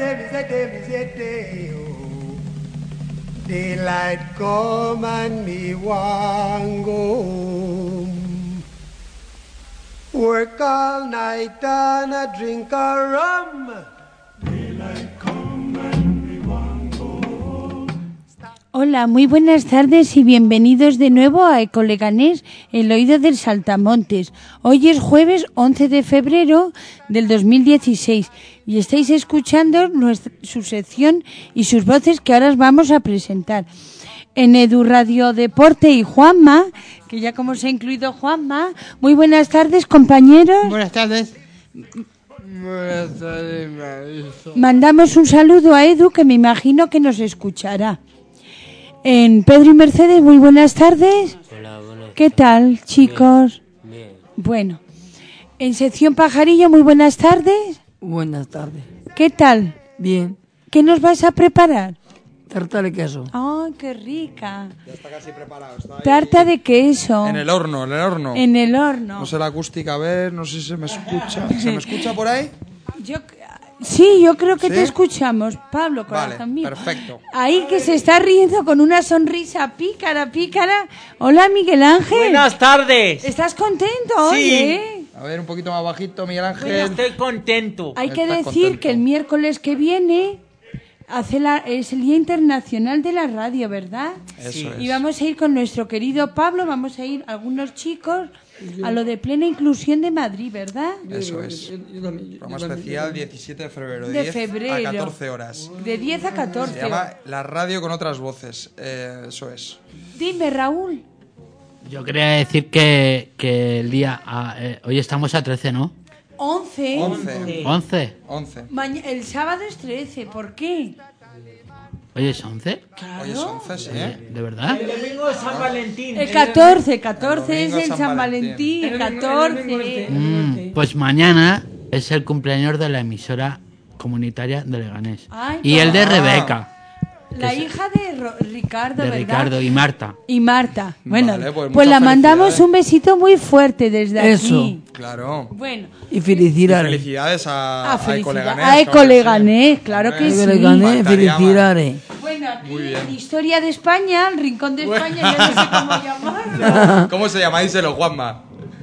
Daylight come and me want go home. Work all night and a drink a rum. Daylight come and me want go home. Hola, muy buenas tardes y bienvenidos de nuevo a Ecoleganés, el oído del Saltamontes. Hoy es jueves 11 de febrero del 2016 y estáis escuchando su sección y sus voces que ahora os vamos a presentar. En Edu Radio Deporte y Juanma, que ya como se ha incluido Juanma. Muy buenas tardes, compañeros. Buenas tardes. Buenas tardes, Marisol. Mandamos un saludo a Edu, que me imagino que nos escuchará. En Pedro y Mercedes, muy buenas tardes. Hola, buenas ¿Qué tal, chicos? Bien. Bueno, en sección Pajarillo, muy buenas tardes. Buenas tardes. ¿Qué tal? Bien. ¿Qué nos vas a preparar? Tarta de queso. ¡Ay, qué rica! Ya está casi preparado. Está ahí. Tarta de queso. En el horno, en el horno. En el horno. No sé la acústica, a ver, no sé si se me escucha. ¿Se me escucha por ahí? Sí, yo creo que ¿Sí? te escuchamos, Pablo, Vale, corazón mío. perfecto. Ahí que se está riendo con una sonrisa pícara. Hola, Miguel Ángel. Buenas tardes. ¿Estás contento Sí. hoy, eh? A ver, un poquito más bajito, Miguel Ángel. Bueno, estoy contento. Hay que Estás decir contento. que el miércoles que viene es el Día Internacional de la Radio, ¿verdad? Eso Sí. es. Y vamos a ir con nuestro querido Pablo, vamos a ir algunos chicos a lo de Plena Inclusión de Madrid, ¿verdad? Eso es. Programa especial 17 de febrero, de De 10 febrero. a 14 horas. De 10 a 14. Se llama La radio con otras voces. Eso es. Dime, Raúl. Yo quería decir que el día... hoy estamos a 13, ¿no? 11. 11. 11. 11. El sábado es 13, ¿por qué? ¿Hoy es 11? Hoy es 11, sí. ¿De verdad? El domingo es San Valentín. El 14 es domingo el San Valentín, el 14. Pues mañana es el cumpleaños de la emisora comunitaria de Leganés. Ay, Y el de ah. Rebeca, La hija de Ricardo, de ¿verdad? Ricardo y Marta. Y Marta. Bueno, Vale, pues pues la muchas mandamos felicidades. un besito muy fuerte desde Eso. aquí. Claro. Bueno, Y felicidades. Felicidades a felicidades. Ecoleganés. A Ecoleganés, claro que sí. Le gané, Faltaría felicidades. Bueno, aquí Muy bien. en Historia de España, el Rincón de España, yo no sé cómo llamarlo. ¿Cómo se llama? Díselo, Juanma.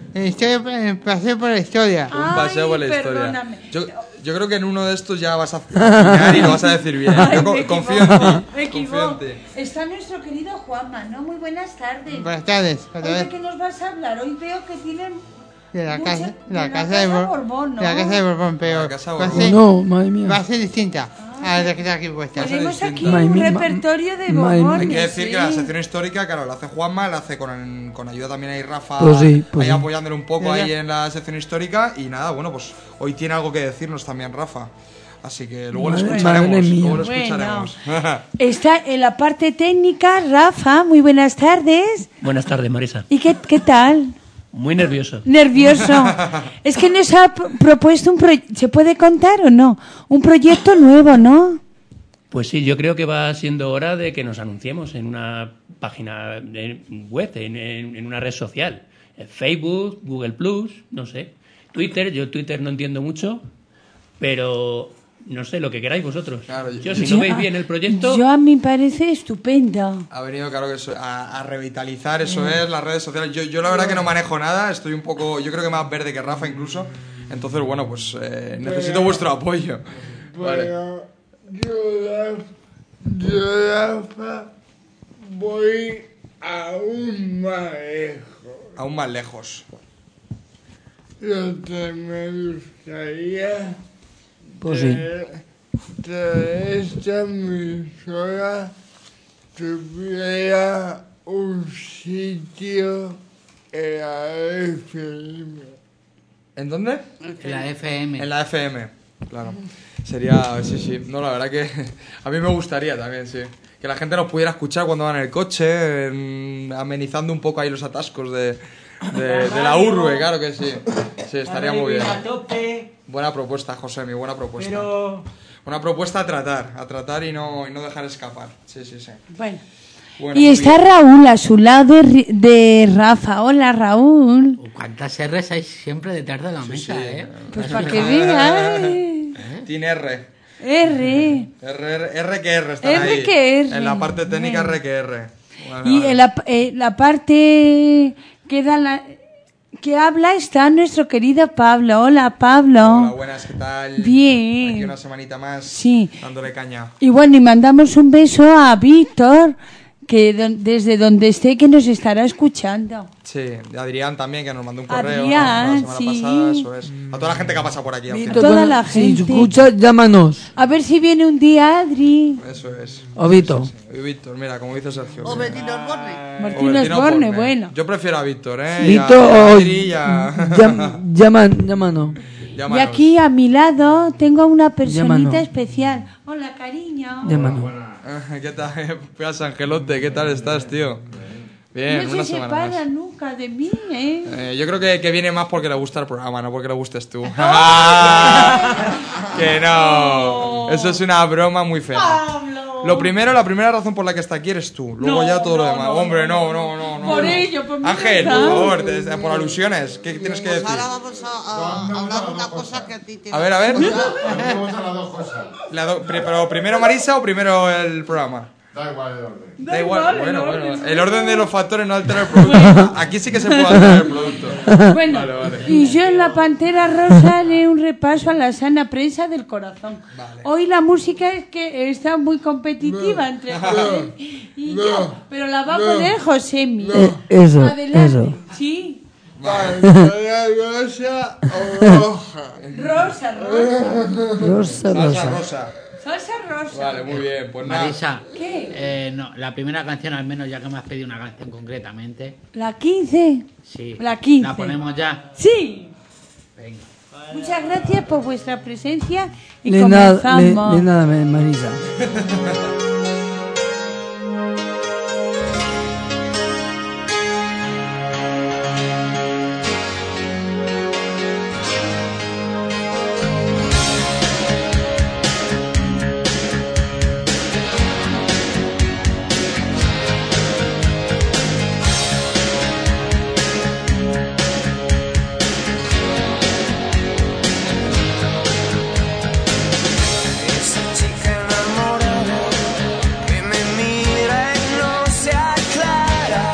Pasé por la historia. Un paseo por la Ay, historia. perdóname. Yo creo que en uno de estos ya vas a afinar y lo vas a decir bien. Ay, Yo me confío en equivoco, ti. me Confío equivoco. en ti. Está nuestro querido Juanma, ¿no? Muy buenas tardes. Buenas tardes. Hoy, ¿de qué nos vas a hablar? Hoy veo que tienen De la mucha- casa, de la casa de Borbón, ¿no? de la casa de Borbón, pero La casa de va a Borbón. ser- No, madre mía. va a ser distinta a la que está aquí puesta. Tenemos aquí distinta. un Madre mía, repertorio de madre mía. Borbones. Hay que decir sí. que la sección histórica, claro, la hace Juanma, la hace con ayuda también ahí Rafa, Pues sí, pues ahí sí. apoyándole un poco ahí en la sección histórica. Y nada, bueno, pues hoy tiene algo que decirnos también Rafa. Así que luego lo Madre escucharemos. mía. Luego lo Bueno. escucharemos. Está en la parte técnica, Rafa, muy buenas tardes. Buenas tardes, Marisa. ¿Y qué tal? Muy nervioso. Nervioso. Es que nos ha propuesto un proyecto, ¿se puede contar o no? Un proyecto nuevo, ¿no? Pues sí, yo creo que va siendo hora de que nos anunciemos en una página web, en una red social. Facebook, Google Plus, no sé. Twitter, yo Twitter no entiendo mucho, pero no sé, lo que queráis vosotros. Claro, yo, si no veis bien el proyecto... Yo a mí me parece estupendo. Ha venido, claro, que a revitalizar, eso es, las redes sociales. Yo la verdad que no manejo nada, estoy un poco, yo creo que más verde que Rafa incluso. Entonces, bueno, pues necesito vuestro apoyo. Vale. Pero yo, Rafa, voy aún más lejos. Aún más lejos. Lo que me gustaría Pues sí. que esta emisora tuviera un sitio en la FM. ¿En dónde? La FM. En la FM, claro. Sería, sí. No, la verdad que a mí me gustaría también, sí. Que la gente nos pudiera escuchar cuando va en el coche, amenizando un poco ahí los atascos de la urbe, claro que sí. Sí, estaría muy bien. A tope, Buena propuesta, José, mi buena propuesta. pero Una propuesta a tratar y no dejar escapar. Sí. Bueno. Bueno, Y muy está bien. Raúl a su lado de Rafa. Hola, Raúl. ¿Cuántas R's hay siempre detrás de la mesa, sí. eh? Pues para que veas. Tiene R. R. R que R, están R ahí. que R. En la parte técnica R que R. Vale, Y vale. en la parte que habla está nuestro querido Pablo. Hola, Pablo. Hola, buenas, ¿qué tal? Bien. Aquí una semanita más. Sí. Dándole caña. Y bueno, y mandamos un beso a Víctor, que desde donde esté que nos estará escuchando. Sí, de Adrián también, que nos mandó un correo Adrián, ¿no? la semana sí. pasada, eso es. A toda la gente que ha pasado por aquí. al final. Toda la Si gente. escucha, llámanos. A ver si viene un día Adri. Eso es. O Vito. Y Víctor, mira, como dice Sergio. O Bertino Osborne. Martín Bertino Osborne, Osborne. bueno. Yo prefiero a Víctor, ¿eh? Vito Y a o Adri y a- llámanos. Y Llámanos. aquí a mi lado tengo una personita Llámanos. especial. Hola, cariño. Llámanos. ¿Qué tal? Pues Angelote, ¿qué tal estás, tío? Bien, No una se semana separa más. nunca de mí, ¿eh? Yo creo que viene más porque le gusta el programa, no porque le gustes tú. Que no. Eso es una broma muy fea. La primera razón por la que está aquí eres tú. Luego ya todo lo demás. Hombre, no. Por no. ello, por mi Ángel, por razón. favor, por alusiones. ¿Qué tienes que Pues decir? ahora vamos a hablar de una cosa que a ti te A ver. ¿Pero primero Marisa o primero el programa? Da igual el orden. Da igual, bueno. El orden de los factores no altera el producto. Aquí sí que se puede alterar el producto. Bueno, Vale. y yo en la Pantera Rosa haré un repaso a la sana prensa del corazón. Hoy la música es que está muy competitiva entre José y yo, pero la va a poner Josemi. Eso, Adelante. eso. Sí. Pantera rosa o roja. Rosa. Rosa, rosa. Rosa. Salsa rosa. Vale, muy bien. Pues nada. Marisa, ¿Qué? no, la primera canción al menos, ya que me has pedido una canción concretamente. La 15. Sí. La 15. La ponemos ya. Sí. Venga. Muchas gracias por vuestra presencia y De nada, comenzamos. de nada, Marisa. Esa chica enamorada que me mira y no se aclara.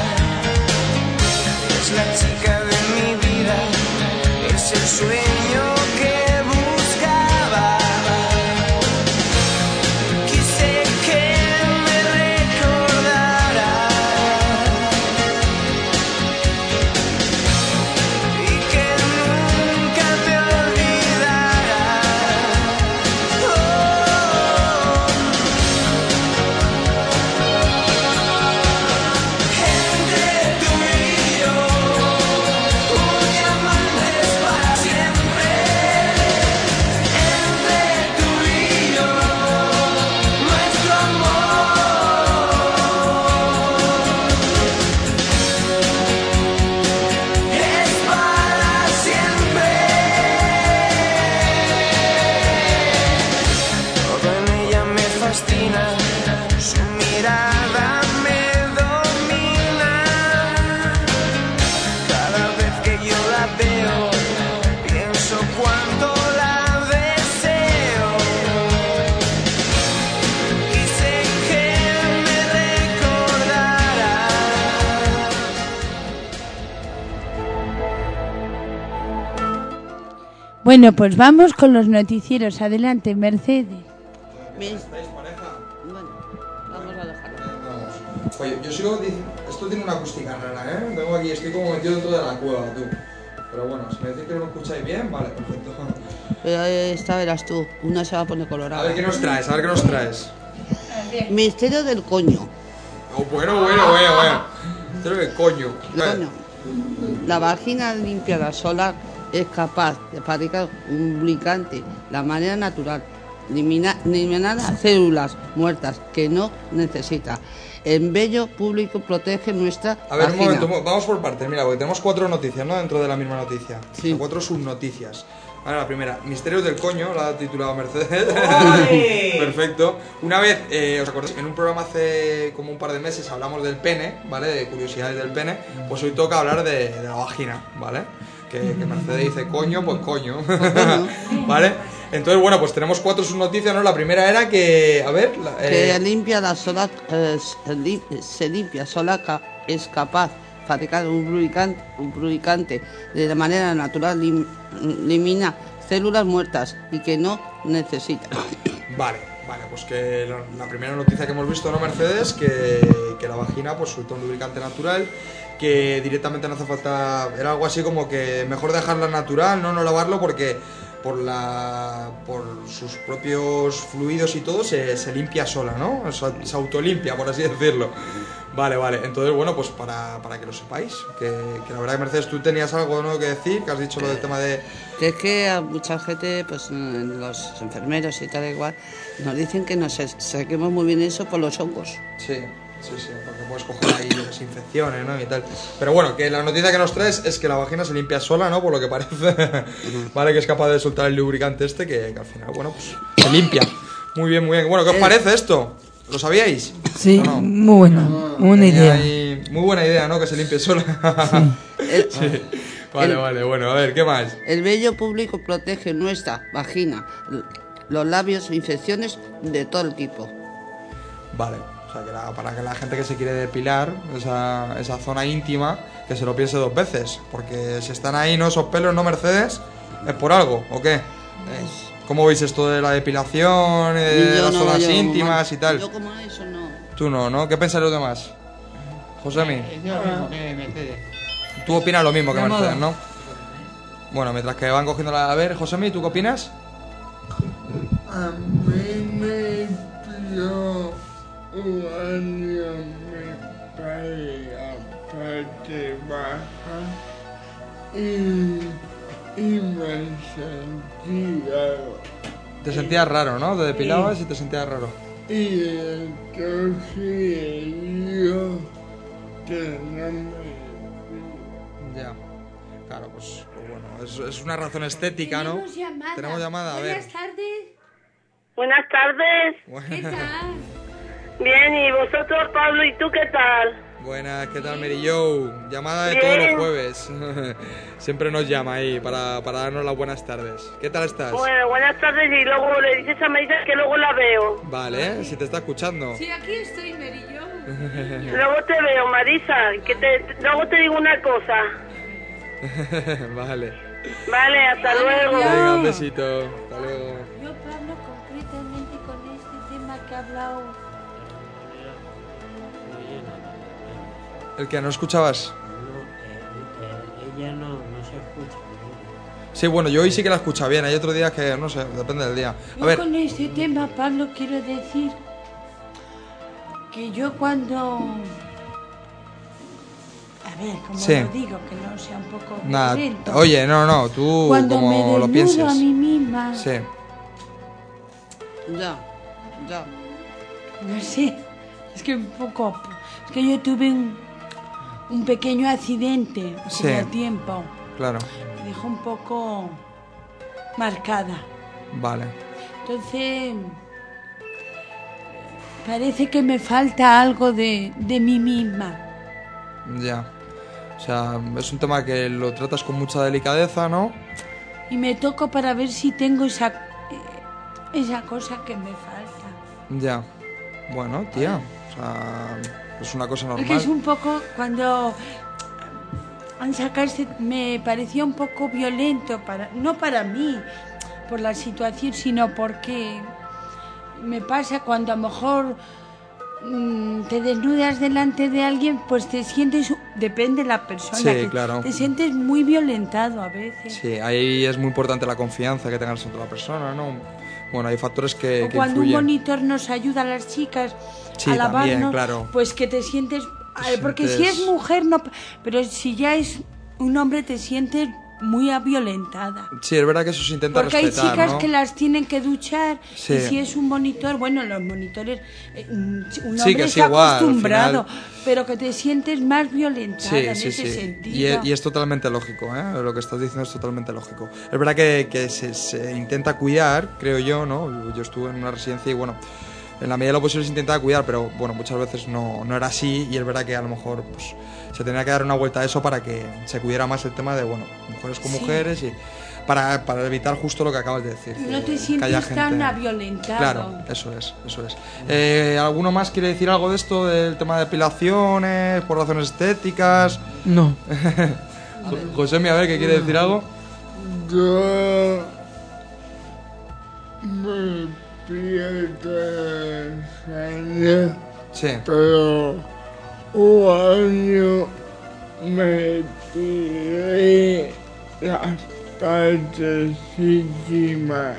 Es la chica de mi vida, es el sueño que buscaba. Quise que me recordara y que nunca me olvidara. Entre tú y yo, un diamante es para siempre. Entre tú y yo, nuestro amor es para siempre. Todo en ella me fascina, su mirada me domina. Cada vez que yo la veo, pienso cuánto la deseo. Quise que me recordara. Bueno, pues vamos con los noticieros. Adelante, Mercedes. Bueno, vamos a dejarlo. Oye, yo sigo diciendo. Esto tiene una acústica rara, ¿eh? Tengo aquí, estoy como metido dentro de la cueva, tú. Pero bueno, si me decís que no me escucháis bien, vale, perfecto. Pero esta verás tú, una se va a poner colorada. A ver qué nos traes, a ver qué nos traes. Misterio del coño. Oh, bueno. Esto es coño. Coño. La vagina limpiada sola es capaz de fabricar un lubricante de la manera natural, eliminar las células muertas que no necesita. El vello público protege nuestra A ver, un vagina. momento, vamos por partes. Mira, porque tenemos 4 noticias, ¿no? Dentro de la misma noticia. Sí. O sea, 4 subnoticias. Vale, la primera, Misterios del Coño, la ha titulado Mercedes. ¡Ole! Perfecto. Una vez, ¿os acordáis? En un programa hace como un par de meses hablamos del pene, ¿vale? De curiosidades del pene. Pues hoy toca hablar de la vagina, ¿vale? Que Mercedes dice coño, pues coño. ¿Vale? Entonces, bueno, pues tenemos 4 subnoticias, ¿no? La primera era que, a ver... Que limpia la sola, se limpia sola, es capaz de fabricar un lubricante de manera natural, elimina células muertas y que no necesita. Vale, pues que la primera noticia que hemos visto, ¿no, Mercedes? Que la vagina pues suelta un lubricante natural, que directamente no hace falta... Era algo así como que mejor dejarla natural, no lavarlo, porque por sus propios fluidos y todo se limpia sola, ¿no? Se autolimpia, por así decirlo. Vale, entonces, bueno, pues para que lo sepáis, que la verdad que, Mercedes, tú tenías algo, ¿no?, que decir, que has dicho lo del tema de... Que es que a mucha gente, pues los enfermeros y tal igual, nos dicen que nos saquemos muy bien eso por los hongos. Sí, porque puedes coger ahí las infecciones, ¿no?, y tal. Pero bueno, que la noticia que nos traes es que la vagina se limpia sola, ¿no?, por lo que parece. Vale, que es capaz de soltar el lubricante este, que al final, bueno, pues se limpia. Muy bien. Bueno, ¿qué os parece esto? ¿Lo sabíais? Sí, ¿o no? muy buena. Buena idea. Muy buena idea, ¿no?, que se limpie sola. Sí. Vale, bueno, a ver, ¿qué más? El vello público protege nuestra vagina, los labios, infecciones de todo el tipo. Vale, o sea, que para que la gente que se quiere depilar esa zona íntima, que se lo piense 2 veces, porque si están ahí, ¿no?, esos pelos, ¿no, Mercedes? ¿Es por algo o qué? ¿Cómo veis esto de la depilación, de las zonas íntimas y tal? Yo como eso no. Tú no, ¿qué pensáis los demás? Josemi. Yo mismo que Mercedes. Tú opinas lo mismo que Mercedes, ¿no? Bueno, mientras que van cogiendo la... A ver, Josemi, ¿tú qué opinas? A mí me pilló un año mi país a parte baja y me sentía... Te sentías raro, ¿no? Te depilabas y te sentías raro. Y entonces yo que no me... Ya. Claro, pues bueno, es una razón estética, ¿no? Tenemos llamada, a ver. Buenas tardes. Buenas tardes. ¿Qué tal? Bien, ¿y vosotros, Pablo, y tú qué tal? Buenas, ¿qué tal, Mary Jo? Llamada de Bien. todos los jueves. Siempre nos llama ahí para darnos las buenas tardes. ¿Qué tal estás? Bueno, buenas tardes y luego le dices a Marisa que luego la veo. Vale, si te está escuchando. Sí, aquí estoy, Merillo. Luego te veo, Marisa, luego te digo una cosa. Vale. Vale, hasta luego. Venga, un besito. Hasta luego. Yo, Pablo, concretamente con este tema que ha hablado... ¿El que no escuchabas? Ella no se escucha. Sí, bueno, yo hoy sí que la escucho bien. Hay otros días que, no sé, depende del día. A Yo ver, con este tema, Pablo, quiero decir que yo cuando... A ver, como Sí. lo digo, que no sea un poco nada. violento. Oye, no, tú Cuando como me lo desnudo pienses. a mí misma, Sí. Ya. no sé, es que un poco... Es que yo tuve un pequeño accidente hace Sí. ya tiempo. Claro. Me dejó un poco marcada. Vale. Entonces, parece que me falta algo de mí misma. Ya. O sea, es un tema que lo tratas con mucha delicadeza, ¿no? Y me toco para ver si tengo esa cosa que me falta. Ya. Bueno, tía. O sea, es una cosa normal. Porque es un poco cuando han sacado me parecía un poco violento, no para mí, por la situación, sino porque me pasa cuando a lo mejor te desnudas delante de alguien, pues te sientes, depende de la persona, Sí, que claro. te sientes muy violentado a veces. Sí, ahí es muy importante la confianza que tengas entre la persona, ¿no? Bueno, hay factores que O cuando un influyen. monitor nos ayuda a las chicas Sí, a lavarnos, también, claro. pues que te sientes... Porque si sientes- es mujer, no... Pero si ya es un hombre, te sientes muy violentada. Sí, es verdad que eso se intenta Porque hay respetar, chicas ¿no? que las tienen que duchar, Sí. y si es un monitor, bueno, los monitores, un Sí, hombre que es está igual, al acostumbrado, final. pero que te sientes más violentada Sí, en sí, ese sí. sentido. Y es totalmente lógico, ¿eh? Lo que estás diciendo es totalmente lógico. Es verdad que se intenta cuidar, creo yo, ¿no? Yo estuve en una residencia y, bueno, en la medida de lo posible se intentaba cuidar, pero, bueno, muchas veces no era así y es verdad que a lo mejor, pues, se tenía que dar una vuelta a eso para que se cuidara más el tema de, bueno, mujeres con Sí. mujeres y... para evitar justo lo que acabas de decir. No te que sientes haya tan violentado. Claro, eso es. ¿Alguno más quiere decir algo de esto, del tema de depilaciones, por razones estéticas? No. Josemi, a ver, ¿qué quiere decir algo? Yo me pierdo sangre, sí, pero un año me tiré las partes íntimas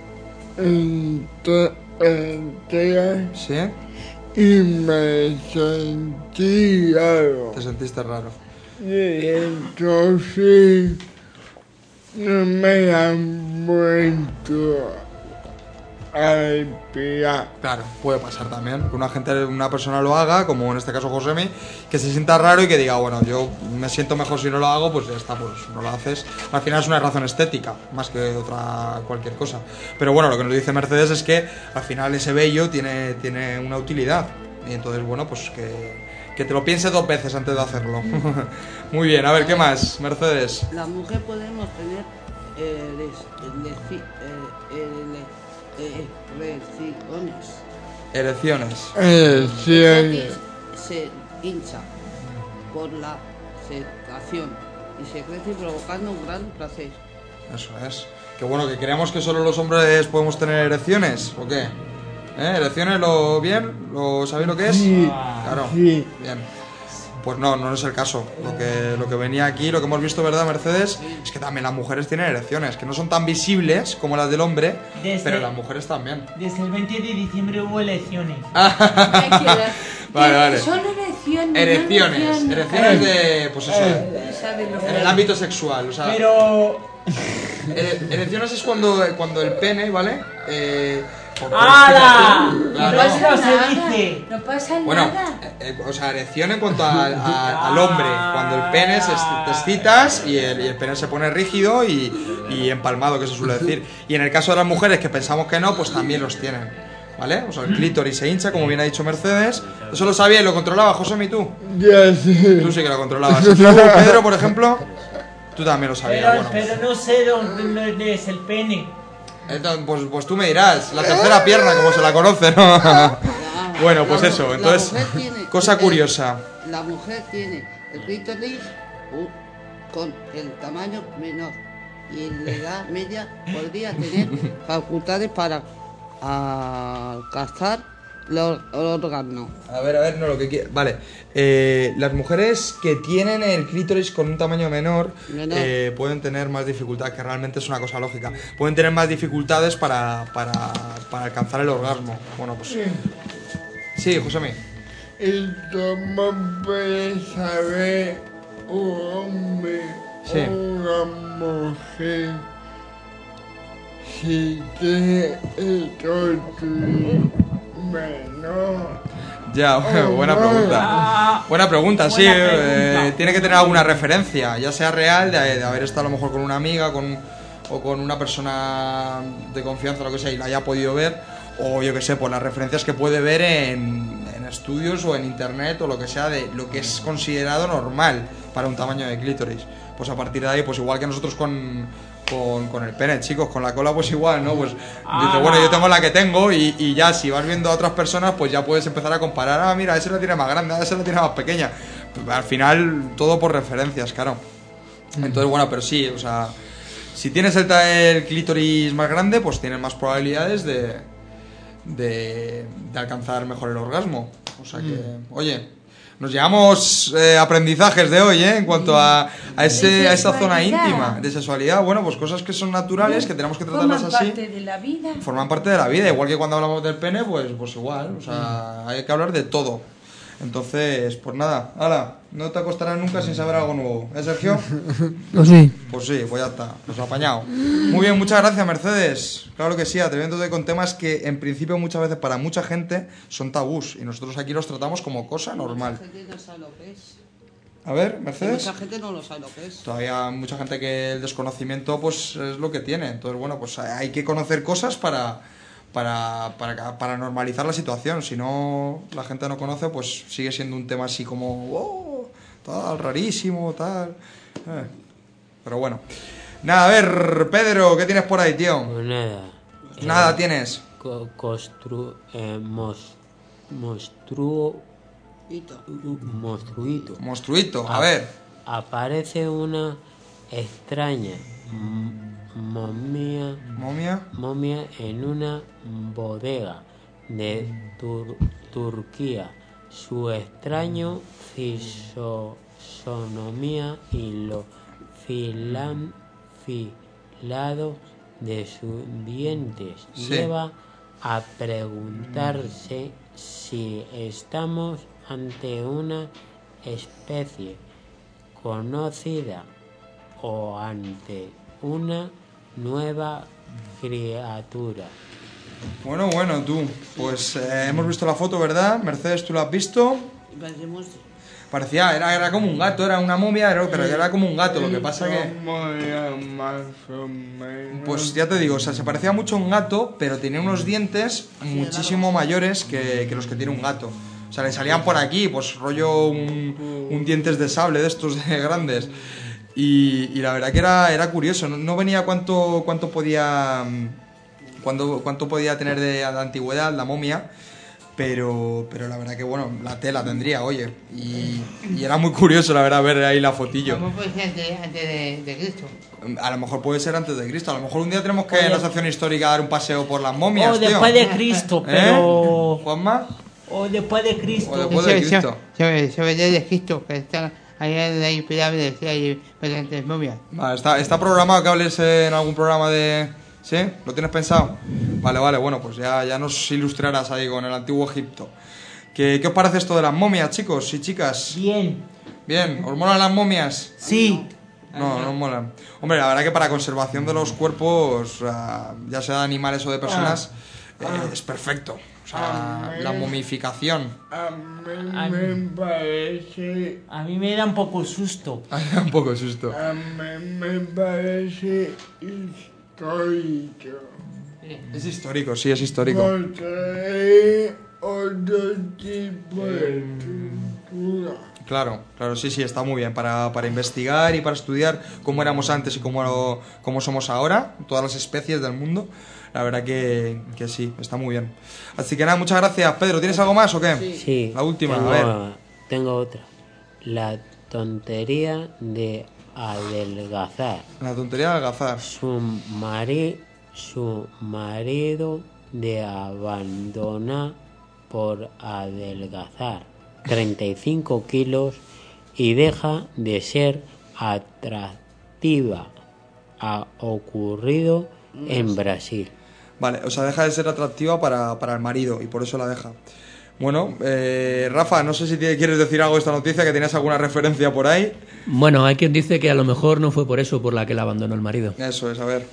enteras, sí, y me sentí raro. Te sentiste raro. Y entonces no me han vuelto a depilar. Claro, puede pasar también. Que una persona lo haga, como en este caso Josemi, que se sienta raro y que diga, bueno, yo me siento mejor si no lo hago, pues ya está, pues no lo haces. Al final es una razón estética, más que cualquier cosa. Pero bueno, lo que nos dice Mercedes es que al final ese vello tiene una utilidad. Y entonces, bueno, pues que te lo piense 2 veces antes de hacerlo. Muy bien, a ver, ¿qué más, Mercedes? La mujer podemos tener Erecciones. Se hincha por la secreción y se crece provocando un gran placer. Eso es. Que bueno, que creemos que solo los hombres podemos tener erecciones, ¿o qué? ¿Erecciones sabéis lo que es? Sí. Claro. Sí. Bien. Pues no es el caso. Lo que venía aquí, lo que hemos visto, ¿verdad, Mercedes? Es que también las mujeres tienen erecciones, que no son tan visibles como las del hombre, pero las mujeres también. Desde el 20 de diciembre hubo elecciones. Vale. Son erecciones. Erecciones de, pues eso, en el ámbito sexual, o sea. Pero erecciones es cuando el pene, ¿vale? ¡Hala! Claro. No pasa Bueno, nada. o sea, erección en cuanto al hombre, cuando el pene te excitas y el pene se pone rígido y empalmado, que se suele decir. Y en el caso de las mujeres que pensamos que no, pues también los tienen, ¿vale? O sea, el clítoris se hincha, como bien ha dicho Mercedes. Eso lo sabía y lo controlaba, Josemi, tú. Ya sí. Tú sí que lo controlabas. ¿Tú, Pedro, por ejemplo? Tú también lo sabías. Pero no sé dónde es el pene. Entonces, pues tú me dirás, la tercera pierna, como se la conoce, ¿no? Bueno, pues eso, entonces, cosa curiosa. La mujer tiene el clítoris con el tamaño menor y en la edad media podría tener facultades para alcanzar el órgano. A ver, no, lo que quiere. Vale, las mujeres que tienen el clítoris con un tamaño menor pueden tener más dificultades, que realmente es una cosa lógica. Pueden tener más dificultades para alcanzar el orgasmo. Bueno, pues. Sí, Josemi. ¿Y cómo puede saber un hombre o una mujer si tiene el clítoris menor? Ya, buena pregunta. Buena pregunta, sí. Tiene que tener alguna referencia, ya sea real, de haber estado a lo mejor con una amiga o con una persona de confianza, lo que sea, y la haya podido ver, o yo que sé, por las referencias que puede ver en estudios o en internet o lo que sea, de lo que es considerado normal para un tamaño de clítoris. Pues a partir de ahí, pues igual que nosotros con el pene, chicos, con la cola pues igual, ¿no? Pues dice, bueno, yo tengo la que tengo y ya si vas viendo a otras personas, pues ya puedes empezar a comparar, mira, ese la tiene más grande, ese la tiene más pequeña. Pues, al final, todo por referencias, claro. Entonces, bueno, pero sí, o sea, si tienes el clítoris más grande, pues tienes más probabilidades de alcanzar mejor el orgasmo. O sea que, oye, nos llevamos aprendizajes de hoy, en cuanto a esa zona íntima de sexualidad. Bueno, pues cosas que son naturales, que tenemos que tratarlas así. Forman parte de la vida. Forman parte de la vida, igual que cuando hablamos del pene, pues igual. O sea, hay que hablar de todo. Entonces, pues nada, hala, no te acostarás nunca sin saber algo nuevo, ¿eh, Sergio? Pues sí. Pues sí, pues ya está, nos ha apañado. Muy bien, muchas gracias, Mercedes. Claro que sí, atreviéndote con temas que en principio muchas veces para mucha gente son tabús y nosotros aquí los tratamos como cosa normal. Mucha gente no sabe lo que es. A ver, Mercedes. Mucha gente no lo sabe lo que es. Todavía mucha gente que el desconocimiento pues es lo que tiene. Entonces, bueno, pues hay que conocer cosas para normalizar la situación. Si no, la gente no conoce, pues sigue siendo un tema así como tal, rarísimo, tal. Pero bueno. Nada, a ver, Pedro, ¿qué tienes por ahí, tío? Pues nada. Nada tienes. Monstruito, a ver. Aparece una extraña momia en una bodega de Turquía. Su extraño fisonomía y lo afilado de sus dientes lleva a preguntarse si estamos ante una especie conocida o ante una nueva criatura. Bueno, tú. Pues hemos visto la foto, ¿verdad? Mercedes, ¿tú la has visto? Parecía, era como un gato, era una momia, pero era como un gato, lo que pasa que... Pues ya te digo, o sea, se parecía mucho a un gato, pero tenía unos dientes muchísimo mayores que los que tiene un gato. O sea, le salían por aquí, pues rollo un dientes de sable de estos de grandes. Y la verdad que era curioso, no venía cuánto podía tener de antigüedad la momia, pero la verdad que bueno, la tela tendría, oye, y era muy curioso la verdad ver ahí la fotillo. ¿Cómo puede ser antes de Cristo? A lo mejor puede ser antes de Cristo, a lo mejor un día tenemos que en la estación histórica dar un paseo por las momias, o después de Cristo, pero... ¿Juanma? O después de Cristo. O después de Cristo. Sobre de Cristo, que están ahí en las pirámides y hay bastantes momias. Vale, ¿está programado que hables en algún programa de...? ¿Sí? ¿Lo tienes pensado? Vale, bueno, pues ya nos ilustrarás ahí con el antiguo Egipto. ¿Qué os parece esto de las momias, chicos y chicas? Bien, ¿os molan las momias? Sí. No molan. Hombre, la verdad que para conservación de los cuerpos, ya sea de animales o de personas, es perfecto. O sea, la momificación. A mí me parece... A mí me da un poco susto. Un poco susto. A mí me parece histórico. Es histórico, sí, es histórico. Porque otro tipo de cultura. Claro, sí, está muy bien para investigar y para estudiar cómo éramos antes y cómo somos ahora, todas las especies del mundo. La verdad que sí, está muy bien. Así que nada, muchas gracias. Pedro, ¿tienes algo más o qué? Sí. La última, a ver. Tengo otra. La tontería de adelgazar. La tontería de adelgazar. Su marido de abandona por adelgazar 35 kilos y deja de ser atractiva. Ha ocurrido en Brasil. Vale, o sea, deja de ser atractiva para el marido y por eso la deja. Bueno, Rafa, no sé si quieres decir algo de esta noticia, que tenías alguna referencia por ahí. Bueno, hay quien dice que a lo mejor no fue por eso por la que la abandonó el marido. Eso es, a ver.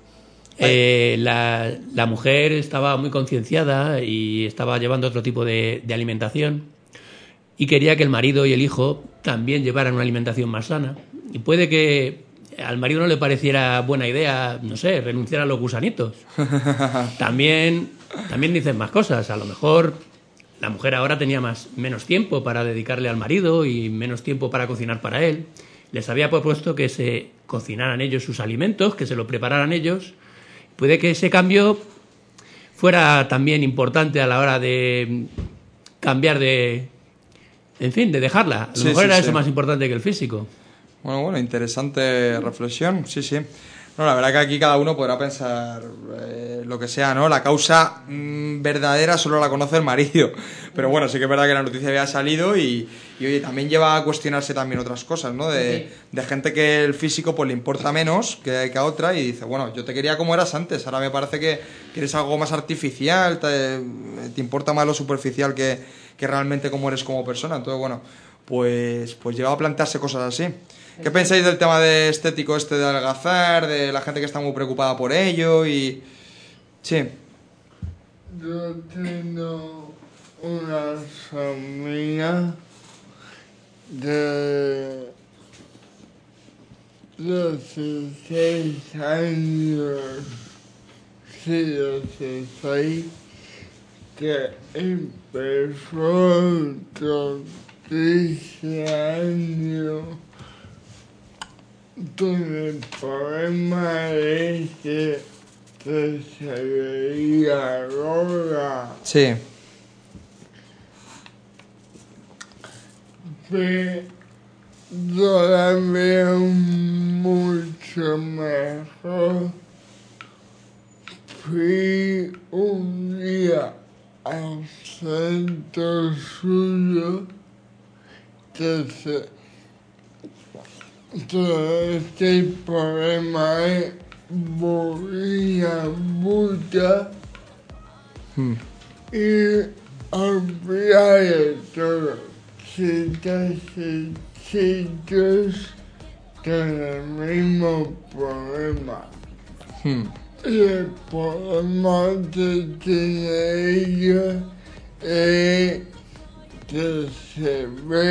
La mujer estaba muy concienciada y estaba llevando otro tipo de alimentación y quería que el marido y el hijo también llevaran una alimentación más sana. Y puede que al marido no le pareciera buena idea, no sé, renunciar a los gusanitos. También dicen más cosas. A lo mejor la mujer ahora tenía menos tiempo para dedicarle al marido y menos tiempo para cocinar para él. Les había propuesto que se cocinaran ellos sus alimentos, que se lo prepararan ellos. Puede que ese cambio fuera también importante a la hora de cambiar de dejarla. A lo mejor era eso más importante que el físico. Bueno, interesante reflexión, sí. No, la verdad que aquí cada uno podrá pensar lo que sea, ¿no? La causa verdadera solo la conoce el marido. Pero bueno, sí que es verdad que la noticia había salido y oye, también lleva a cuestionarse también otras cosas, ¿no? De gente que el físico pues le importa menos que a otra y dice, bueno, yo te quería como eras antes, ahora me parece que eres algo más artificial, te importa más lo superficial que realmente cómo eres como persona. Entonces, bueno, pues lleva a plantearse cosas así. ¿Qué pensáis del tema de estético de adelgazar, de la gente que está muy preocupada por ello y...? Sí. Yo tengo una amiga de 16 años, sí, 16, que empezó con 13 años. 13 el problema es que se veía ahora. Sí. Yo la veo mucho mejor. Fui un día al centro suyo, entonces todo este problema es volvía mucha y olvidar de todo. Sitios con el mismo problema. Y el problema que tiene ella es que se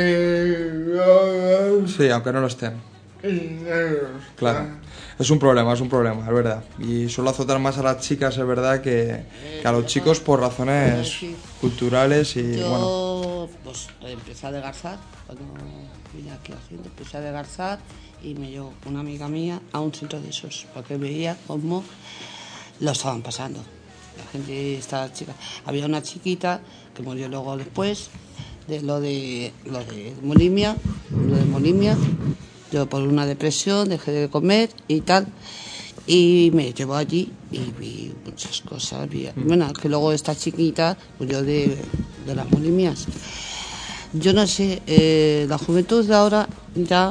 ve. Sí, aunque no lo estén. Y negros. Claro. Es un problema, es verdad. Y suelo azotar más a las chicas, es verdad, que a los chicos por razones culturales y yo, bueno. Pues empecé a adelgazar, cuando vine aquí haciendo, empecé a adelgazar y me llevó una amiga mía a un centro de esos, porque veía cómo lo estaban pasando. La gente, esta chica, había una chiquita que murió luego después de lo de bulimia, yo por una depresión dejé de comer y tal, y me llevó allí y vi muchas cosas. Bueno, que luego esta chiquita murió de las bulimias. Yo no sé, la juventud de ahora ya,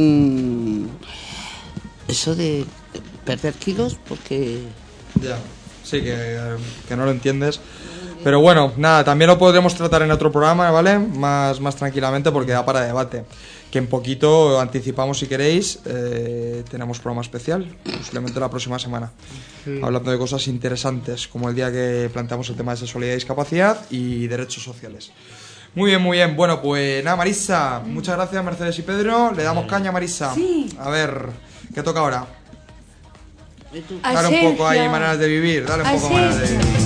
eso de perder kilos, porque... Ya, sí, que no lo entiendes. Pero bueno, nada, también lo podremos tratar en otro programa, ¿vale? Más tranquilamente, porque da para debate. Que en poquito anticipamos, si queréis, tenemos programa especial, posiblemente la próxima semana. Sí. Hablando de cosas interesantes, como el día que planteamos el tema de sexualidad y discapacidad y derechos sociales. Muy bien, muy bien. Bueno, pues nada, Marisa, muchas gracias, Mercedes y Pedro. Le damos caña, Marisa. Sí. A ver, ¿qué toca ahora? Dale un poco ahí maneras de vivir, dale un poco maneras de vivir.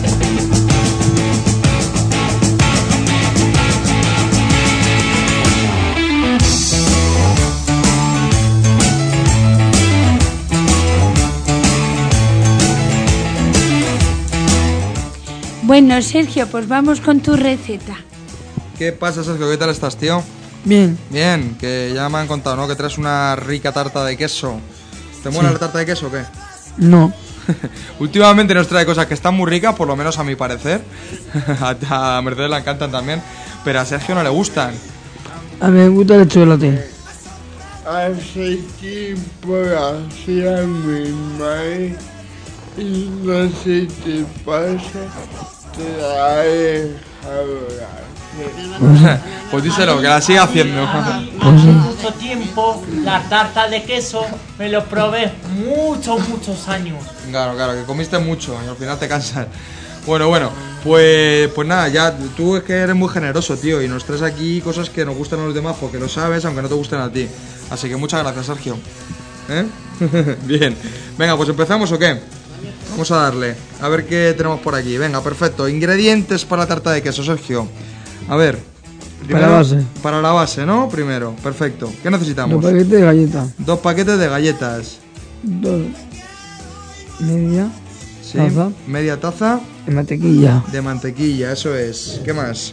Bueno, Sergio, pues vamos con tu receta. ¿Qué pasa, Sergio? ¿Qué tal estás, tío? Bien. Bien, que ya me han contado, ¿no? Que traes una rica tarta de queso. ¿Te mola la tarta de queso o qué? No. Últimamente nos trae cosas que están muy ricas, por lo menos a mi parecer. A Mercedes le encantan también, pero a Sergio no le gustan. A mí me gusta el chocolate. Hace tiempo hacía mi madre y no sé qué pasa, trae ahora. Pues díselo, que la siga haciendo. Hace mucho tiempo la tarta de queso me lo probé muchos años. Claro, que comiste mucho y al final te cansas. Bueno, pues nada, ya tú es que eres muy generoso, tío, y nos traes aquí cosas que nos gustan a los demás porque lo sabes, aunque no te gusten a ti. Así que muchas gracias, Sergio. Bien, venga, pues empezamos o qué. Vamos a darle, a ver qué tenemos por aquí. Venga, perfecto, ingredientes para la tarta de queso, Sergio. A ver, primero, para la base, ¿no? Primero, perfecto. ¿Qué necesitamos? 2 paquetes de galletas. 2 paquetes de galletas. 2 media taza. Media taza. De mantequilla. De mantequilla, eso es. ¿Qué más?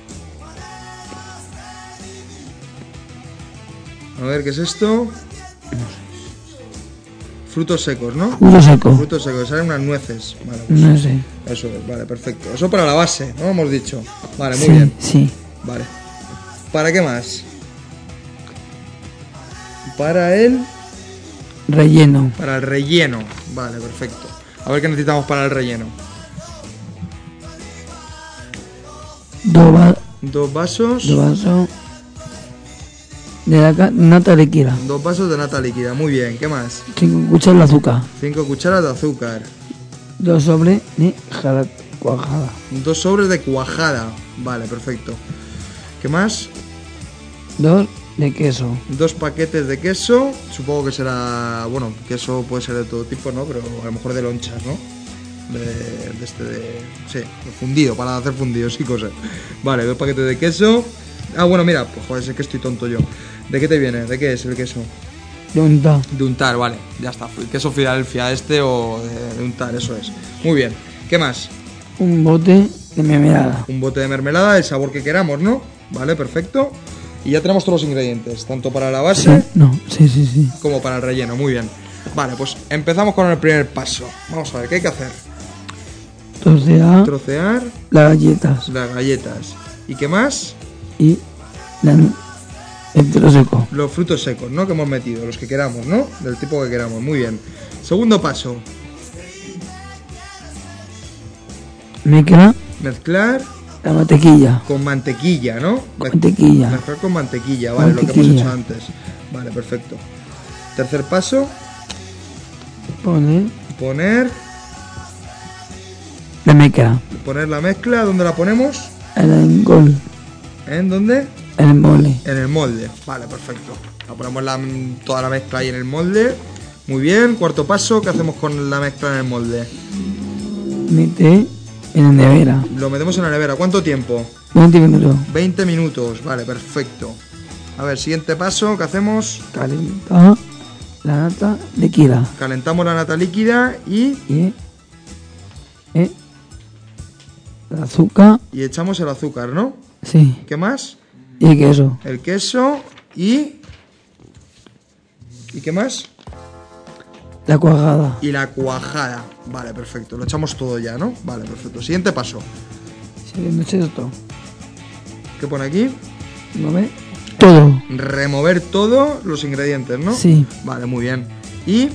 A ver, ¿qué es esto? Frutos secos, ¿no? Frutos secos, salen unas nueces. Vale, pues no sé. Eso es, vale, perfecto. Eso para la base, ¿no? Hemos dicho. Vale, muy bien. Sí. Vale. ¿Para qué más? Para el... relleno. Para el relleno. Vale, perfecto. A ver qué necesitamos para el relleno. 2 vasos. 2 vasos. De la nata líquida. 2 vasos de nata líquida, muy bien. ¿Qué más? 5 cucharas de azúcar. 5 cucharas de azúcar. 2 sobres de cuajada. 2 sobres de cuajada. Vale, perfecto. ¿Qué más? 2 de queso. 2 paquetes de queso. Supongo que será... Bueno, queso puede ser de todo tipo, ¿no? Pero a lo mejor de lonchas, ¿no? Sí, fundido, para hacer fundidos y cosas. Vale, 2 paquetes de queso. Ah, bueno, mira, pues joder, es que estoy tonto yo. ¿De qué te viene? ¿De qué es el queso? De untar. De untar, vale, ya está. Queso Filadelfia o de untar, eso es. Muy bien. ¿Qué más? Un bote de mermelada. Un bote de mermelada, el sabor que queramos, ¿no? Vale, perfecto. Y ya tenemos todos los ingredientes, tanto para la base Sí. como para el relleno, muy bien. Vale, pues empezamos con el primer paso. Vamos a ver, ¿qué hay que hacer? Trocear las galletas. Las galletas. ¿Y qué más? Y el fruto seco. Los frutos secos, ¿no? Que hemos metido, los que queramos, ¿no? Del tipo que queramos, muy bien. Segundo paso. Mezclar la mantequilla. Con mantequilla, ¿no? Mantequilla. Mezclar con mantequilla, vale, lo que hemos hecho antes. Vale, perfecto. Tercer paso. Poner la mezcla. Poner la mezcla, ¿dónde la ponemos? En el gol. ¿En dónde? En el molde. En el molde, vale, perfecto. La ponemos toda la mezcla ahí en el molde. Muy bien, cuarto paso, ¿qué hacemos con la mezcla en el molde? Mete en la nevera. Lo metemos en la nevera, ¿cuánto tiempo? 20 minutos. 20 minutos, vale, perfecto. A ver, siguiente paso, ¿qué hacemos? Calentar la nata líquida. Calentamos la nata líquida y el azúcar. Y echamos el azúcar, ¿no? Sí. ¿Qué más? Y el queso. El queso y... ¿Y qué más? La cuajada. Y la cuajada. Vale, perfecto. Lo echamos todo ya, ¿no? Vale, perfecto. Siguiente paso. ¿Qué pone aquí? Remover todo. Remover todos los ingredientes, ¿no? Sí. Vale, muy bien. ¿Y?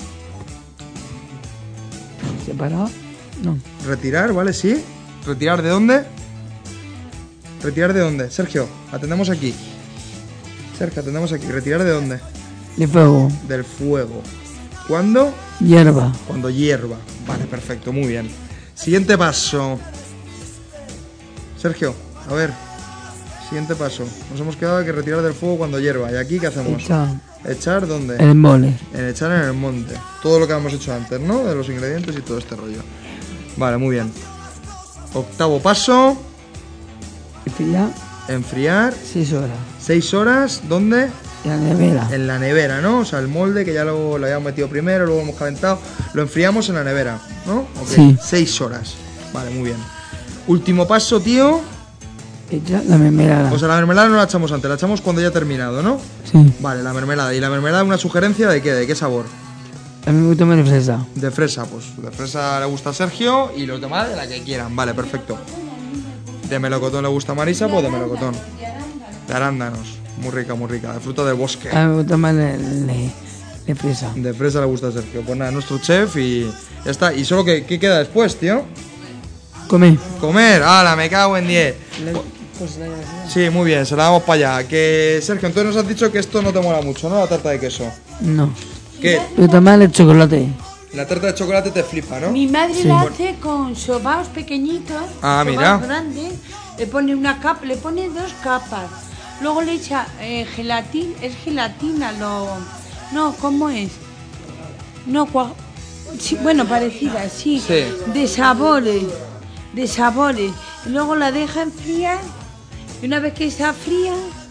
¿Separar? No. Retirar, ¿vale? Sí. ¿Retirar de dónde? ¿Retirar de dónde? Sergio, atendemos aquí. Sergio, atendemos aquí. ¿Retirar de dónde? De fuego. Del fuego. ¿Cuándo? Hierba. Cuando hierva. Vale, perfecto, muy bien. Siguiente paso. Sergio, a ver. Siguiente paso. Nos hemos quedado que retirar del fuego cuando hierva. ¿Y aquí qué hacemos? ¿Echar dónde? En el molde. Echar en el monte. Todo lo que hemos hecho antes, ¿no? De los ingredientes y todo este rollo. Vale, muy bien. Octavo paso. Enfriar. 6 horas. 6 horas, ¿dónde? En la nevera. En la nevera, ¿no? O sea, el molde que ya lo habíamos metido primero, luego hemos calentado. Lo enfriamos en la nevera, ¿no? Okay. Sí. 6 horas. Vale, muy bien. Último paso, tío. Echa la mermelada. O sea, la mermelada no la echamos antes, la echamos cuando ya ha terminado, ¿no? Sí. Vale, la mermelada. ¿Y la mermelada una sugerencia de qué? ¿De qué sabor? A mí me gusta más de fresa. De fresa, pues de fresa le gusta a Sergio y los demás de la que quieran. Vale, perfecto. De melocotón le gusta a Marisa, pues de melocotón. De arándanos. Muy rica, muy rica. De fruta del bosque. A mí me gusta más de fresa. De fresa le gusta a Sergio. Pues nada, nuestro chef y ya está. ¿Y solo qué queda después, tío? Comer. Comer. ¡Hala, me cago en 10! Sí, muy bien, se la damos para allá. Que Sergio, entonces nos has dicho que esto no te mola mucho, ¿no? La tarta de queso. No. ¿Qué? Me gusta más el chocolate. La tarta de chocolate te flipa, ¿no? Mi madre la hace con sobaos pequeñitos. Ah, sobaos mira. grandes. Le pone una capa, le pone 2 capas. Luego le echa gelatina, es gelatina, no, ¿cómo es? No, sí, bueno, parecida, sí. De sabores. Y luego la deja enfriar. Y una vez que está fría,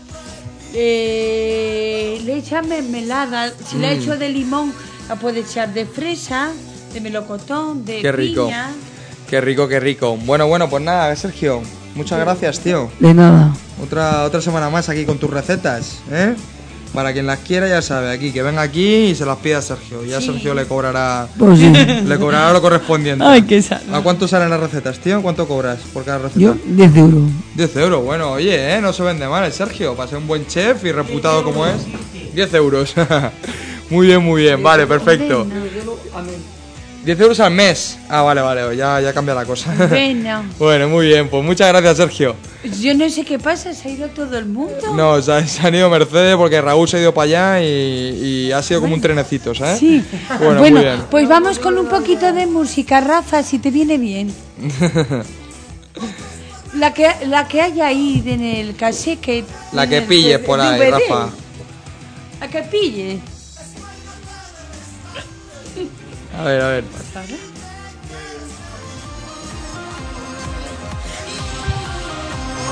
le echa mermelada. Si la echo de limón, la puede echar de fresa, de melocotón, de Qué rico. piña. Qué rico, qué rico. Bueno, pues nada, Sergio. Muchas gracias, tío. De nada. Otra semana más aquí con tus recetas, ¿eh? Para quien las quiera ya sabe, aquí, que venga aquí y se las pida a Sergio. Ya Sergio le cobrará Pues sí. le cobrará lo correspondiente. Ay, qué sano. ¿A cuánto salen las recetas, tío? ¿Cuánto cobras por cada receta? Yo, 10 euros. 10 euros, bueno, oye, no se vende mal el Sergio. Para ser un buen chef y reputado como es. 10 euros. Muy bien, vale, perfecto. 10 euros al mes. Ah, vale, ya cambia la cosa. Bueno. Bueno, muy bien, pues muchas gracias, Sergio. Yo no sé qué pasa, ¿se ha ido todo el mundo? No, se han ido Mercedes porque Raúl se ha ido para allá y ha sido como un trenecito, ¿sabes? Sí. Bueno, muy bien. Pues vamos con un poquito de música, Rafa, si te viene bien. La que hay ahí en el cassette que... La que pilles por ahí, DVD. Rafa. La que pille. A ver.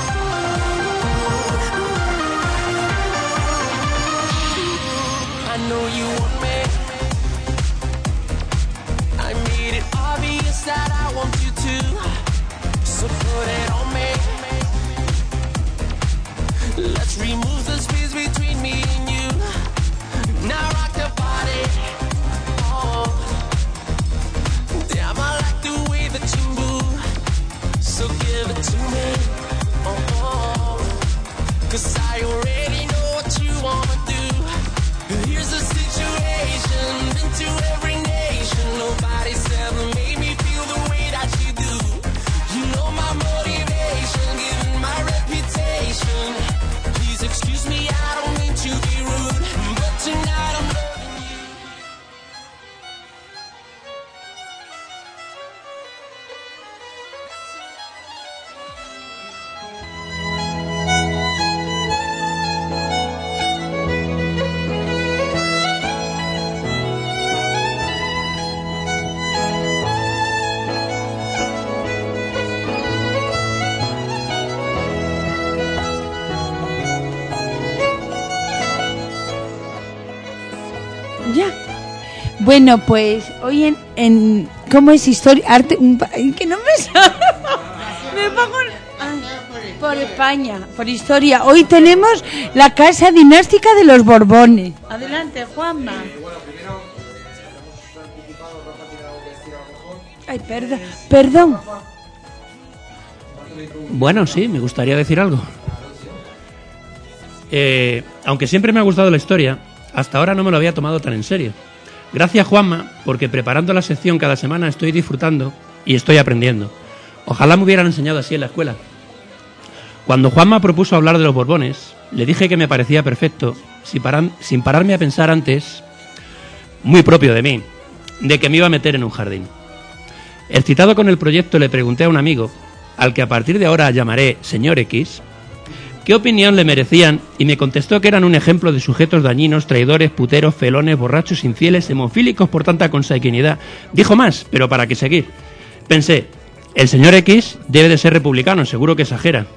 I know know you want me. I made it obvious that I want you to, so put it on me. Let's remove the space between me and you. Now rock the body. Oh, damn, I like the way that you move. So give it to me. Oh, 'cause I already know what you wanna do. Here's the situation, been to every nation. Nobody's ever made me feel the way that you do. You know my motivation, given my reputation. Please excuse me, I don't mean to be rude, but tonight I'm loving you. Ya. Bueno, pues hoy en ¿cómo es historia? Arte, que no me sale. Me pongo por España, por historia. Hoy tenemos la casa dinástica de los Borbones. Adelante, Juanma. Ay, perdón. Bueno, sí, me gustaría decir algo. Aunque siempre me ha gustado la historia, hasta ahora no me lo había tomado tan en serio. Gracias, Juanma, porque preparando la sección cada semana estoy disfrutando y estoy aprendiendo. Ojalá me hubieran enseñado así en la escuela. Cuando Juanma propuso hablar de los Borbones, le dije que me parecía perfecto, sin pararme a pensar antes, muy propio de mí, de que me iba a meter en un jardín. Excitado con el proyecto, le pregunté a un amigo, al que a partir de ahora llamaré Señor X, qué opinión le merecían, y me contestó que eran un ejemplo de sujetos dañinos, traidores, puteros, felones, borrachos, infieles, hemofílicos por tanta consanguinidad. Dijo más, pero ¿para qué seguir? Pensé, el señor X debe de ser republicano, seguro que exagera.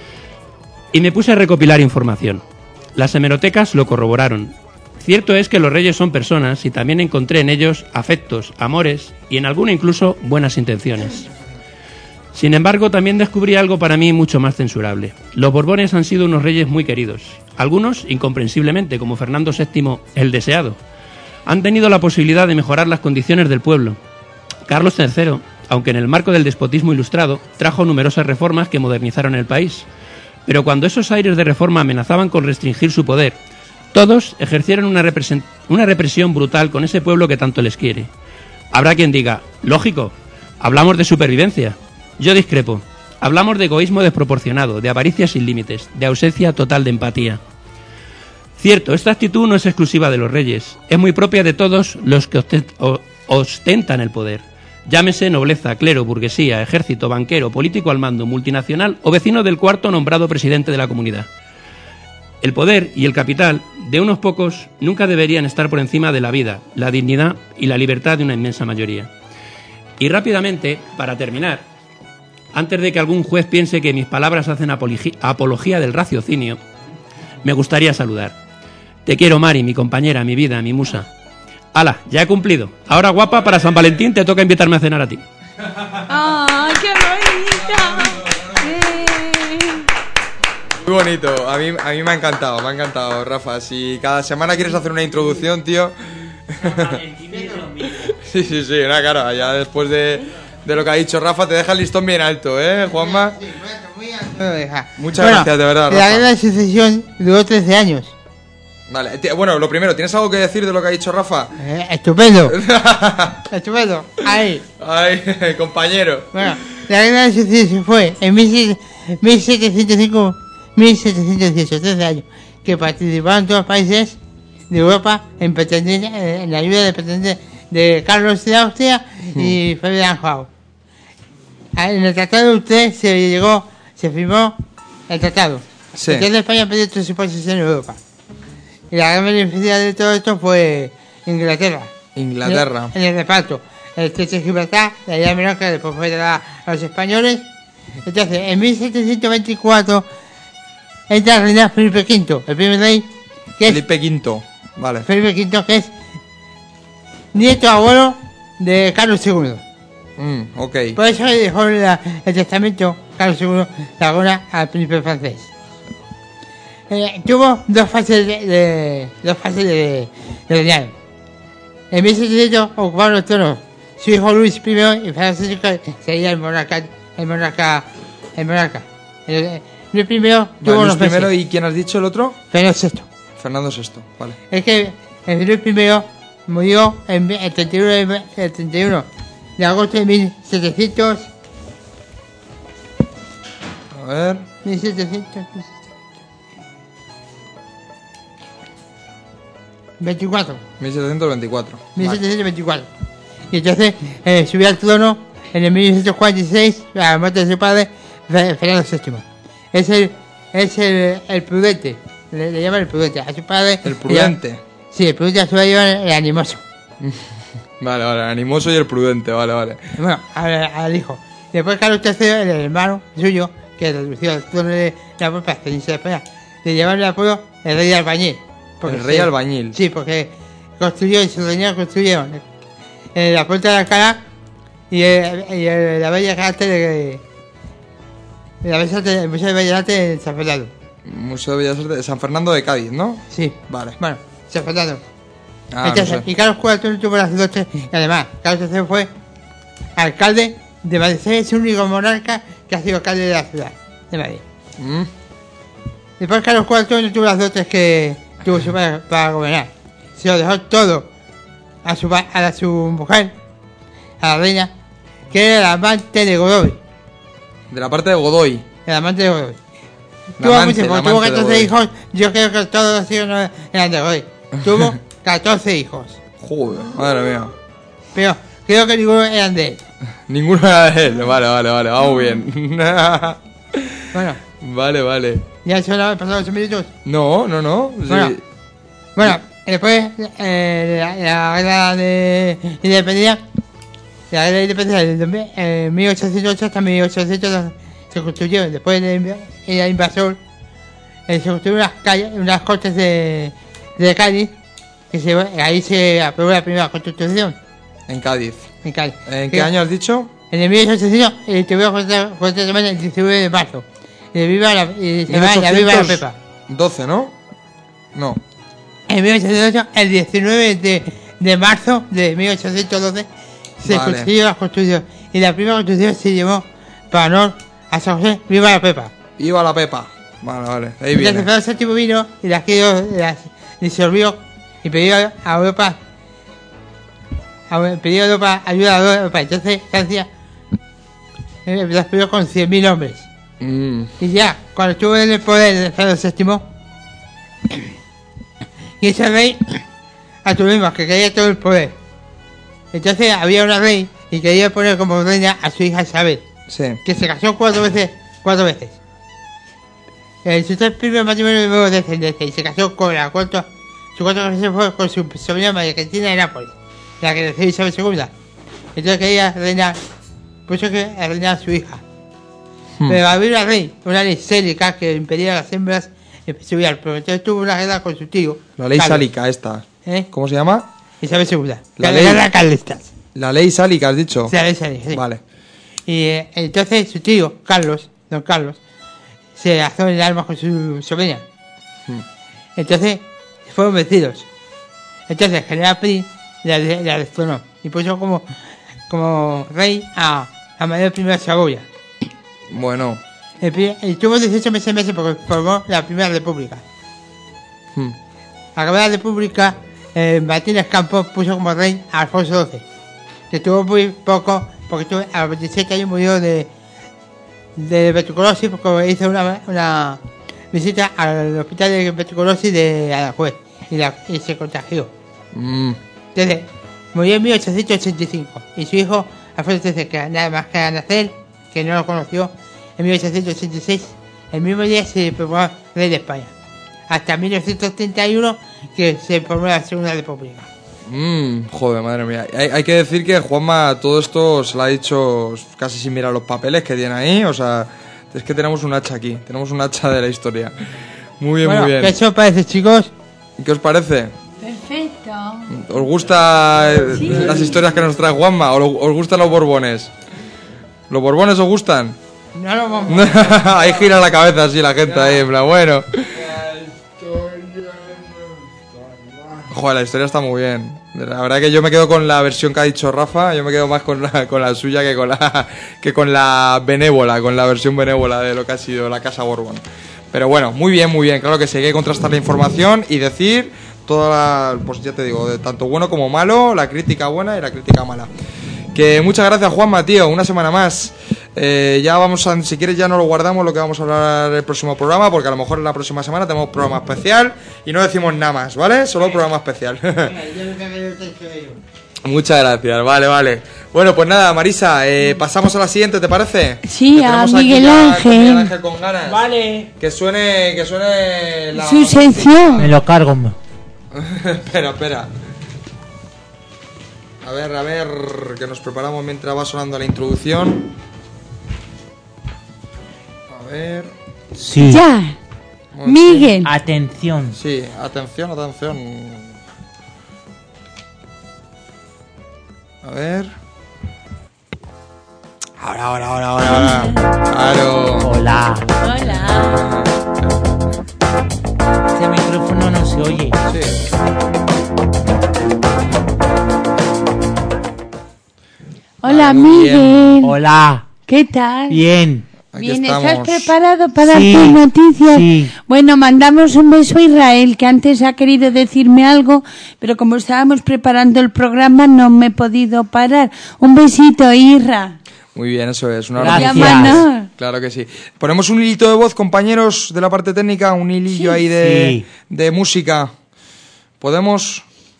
Y me puse a recopilar información. Las hemerotecas lo corroboraron. Cierto es que los reyes son personas y también encontré en ellos afectos, amores y en alguno incluso buenas intenciones. Sin embargo, también descubrí algo para mí mucho más censurable. Los Borbones han sido unos reyes muy queridos. Algunos, incomprensiblemente, como Fernando VII, el deseado. Han tenido la posibilidad de mejorar las condiciones del pueblo. Carlos III, aunque en el marco del despotismo ilustrado, trajo numerosas reformas que modernizaron el país. Pero cuando esos aires de reforma amenazaban con restringir su poder, todos ejercieron una represión brutal con ese pueblo que tanto les quiere. Habrá quien diga, lógico, hablamos de supervivencia. Yo discrepo. Hablamos de egoísmo desproporcionado, de avaricia sin límites, de ausencia total de empatía. Cierto, esta actitud no es exclusiva de los reyes, es muy propia de todos los que ostentan el poder. Llámese nobleza, clero, burguesía, ejército, banquero, político al mando, multinacional o vecino del cuarto nombrado presidente de la comunidad. El poder y el capital de unos pocos nunca deberían estar por encima de la vida, la dignidad y la libertad de una inmensa mayoría. Y rápidamente, para terminar, antes de que algún juez piense que mis palabras hacen apología del raciocinio, me gustaría saludar. Te quiero, Mari, mi compañera, mi vida, mi musa. ¡Hala! Ya he cumplido. Ahora, guapa, para San Valentín te toca invitarme a cenar a ti. ¡Ay, qué bonita! Muy bonito. A mí me ha encantado, Rafa. Si cada semana quieres hacer una introducción, tío... Sí, no, claro, ya después de lo que ha dicho Rafa, te deja el listón bien alto, Juanma. Sí, muy alto. Muchas gracias, de verdad, Rafa. La guerra de secesión duró 13 años. Vale, bueno, lo primero, ¿tienes algo que decir de lo que ha dicho Rafa? Estupendo. Estupendo. Ahí, compañero. Bueno, la guerra de secesión fue en 1705-1718, 13 años, que participaron todos los países de Europa en la ayuda de Carlos de Austria y Ferdinand Joao. En el Tratado de Utrecht se firmó el tratado. Sí. Entonces España perdió 3 países en Europa. Y la gran beneficiaria de todo esto fue Inglaterra. En el reparto. El estrecho de Gibraltar, la isla Menorca, después fue a los españoles. Entonces, en 1724 entra a reinar Felipe V, el primer rey. Felipe V. Vale. Felipe V, que es nieto abuelo de Carlos II. Ok. Por eso le dejó el testamento Carlos II la corona al príncipe francés. Tuvo dos fases de reinado. En 1700 ocuparon los tronos su hijo Luis I y Francisco sería el monarca. Luis I tuvo unos Luis I, meses. ¿y quién has dicho el otro? Fernando VI. Fernando VI, vale. Es que el Luis I murió el 31 de agosto de 1700. A ver. 1724. 1724. Y entonces subió al trono en el 1846 a la muerte de su padre, Fernando VII. Es el prudente, le llaman el prudente. A su padre. ¿El prudente? Sí, el prudente a su padre llaman el animoso. Vale, el animoso y el prudente, vale. Bueno, al hijo. Después Carlos III, el hermano suyo, que redució al trono de la propia provincia de España, le llamaron el apodo el rey albañil. El rey albañil. Sí, porque construyó y su reino construyeron la Puerta de Alcalá y la Bella Arte el Museo de Bellas Artes en San Fernando. Museo de Bellas Artes de San Fernando de Cádiz, ¿no? Sí. Vale. Bueno, San Fernando. No sé. Y Carlos IV tuvo las dotes y además Carlos III fue alcalde de Madrid. Es el único monarca que ha sido alcalde de la ciudad de Madrid. Después Carlos IV no tuvo las dotes que tuvo su padre para gobernar. Se lo dejó todo a su mujer, a la reina, que era la amante de Godoy. De la parte de Godoy. El amante de Godoy. Tuvo 14 hijos. Yo creo que todos los hijos no eran de Godoy. Tuvo 14 hijos. Joder, madre mía. Pero creo que ninguno eran de él. Ninguno era de él. Vale, vamos bien. Bueno. Vale. ¿Ya se han pasado 8 minutos? No. Sí. Bueno, después la guerra de independencia. La guerra de independencia de 1808 hasta 1800 se construyó. Después del invasor se construyeron unas cortes de Cádiz. Ahí se aprobó la primera constitución. En Cádiz. ¿En qué Sí. año has dicho? En el 1800 tuvieron constitución el 19 de marzo. Y viva la Pepa. 12, ¿no? No. En 1808, el 19 de marzo de 1812 se construyó la constitución. Y la primera constitución se llevó para honor a San José. ¡Viva la Pepa! ¡Viva la Pepa! Vale. Ahí viene. Entonces Fernando VII vino y las disolvió y pidió a Europa ayuda a Europa. Entonces Francia las pidió con 100.000 hombres. Y ya, cuando estuvo en el poder de Fernando VII, y ese rey atuvimos que quería todo el poder. Entonces había una rey y quería poner como reina a su hija Isabel, que se casó cuatro veces. Sus tres primeros matrimonios no hubo descendencia y se casó con su cuarta ocasión fue con su sobrina María Cristina de Nápoles, la que nació Isabel II. Entonces quería reinar, por eso que reinar a su hija. Pero había una ley sálica que impedía a las hembras estudiar, pero entonces tuvo una guerra con su tío. La ley Carlos. sálica esta. ¿Cómo se llama? Isabel II. La guerra carlistas. La ley sálica, has dicho. Sí, la ley sálica, sí. Vale. Y entonces su tío, don Carlos, se alzó en armas con su sobrina. Entonces fueron vencidos. Entonces el general Prim la destronó y puso como rey a Manuel I de Saboya. Bueno. Y tuvo 18 meses porque formó la primera república. Acabó la república, Martínez Campos puso como rey a Alfonso XII, que tuvo muy poco, porque a los 27 años murió de tuberculosis, porque hizo una visita al hospital de tuberculosis de Aranjuez y se contagió. Entonces, murió en 1885 y su hijo Alfonso XIII, que nada más que a nacer, que no lo conoció, en 1886, el mismo día se proclamó rey de España. Hasta 1931 que se formó la Segunda República. Joder, madre mía. Hay que decir que Juanma todo esto se lo ha dicho casi sin mirar los papeles que tiene ahí. O sea, es que tenemos un hacha aquí. Tenemos un hacha de la historia. Muy bien, bueno, muy bien. ¿qué os parece, chicos? ¿Y qué os parece? ¿Os gustan las historias que nos trae Juanma? ¿O os gustan los borbones? ¿Los borbones os gustan? No lo vamos. Ahí gira la cabeza así la gente ahí, en plan, bueno. Joder, la historia está muy bien. La verdad que yo me quedo con la versión que ha dicho Rafa. Yo me quedo más con la suya que con la benévola, con la versión benévola de lo que ha sido la Casa Borbón. Pero bueno, muy bien, muy bien. Claro que sí, hay que contrastar la información y decir toda pues ya te digo, de tanto bueno como malo, la crítica buena y la crítica mala. Que muchas gracias, Juanma, tío, una semana más. Ya vamos a, si quieres ya no lo guardamos lo que vamos a hablar el próximo programa, porque a lo mejor la próxima semana tenemos programa especial y no decimos nada más, ¿vale? Solo programa especial. Muchas gracias, vale. Bueno, pues nada, Marisa, pasamos a la siguiente, ¿te parece? Sí, a Miguel Ángel. Miguel Ángel con ganas. Vale. Que suene la... Su sección. Me lo cargo. Espera. A ver, que nos preparamos mientras va sonando la introducción. A ver... Sí. Ya. Miguel. Atención. Sí, atención. A ver... Ahora. Claro. Hola. Este micrófono no se oye. Sí. Hola, vale, Miguel. Hola. ¿Qué tal? Bien. Aquí Bien, estamos. ¿estás preparado para Sí, tus noticias? sí. Bueno, mandamos un beso a Israel, que antes ha querido decirme algo, pero como estábamos preparando el programa no me he podido parar. Un besito, Isra. Muy bien, eso es. Una Gracias. Llámanos. Claro que sí. Ponemos un hilito de voz, compañeros de la parte técnica, un hilillo ahí de música. ¿Podemos?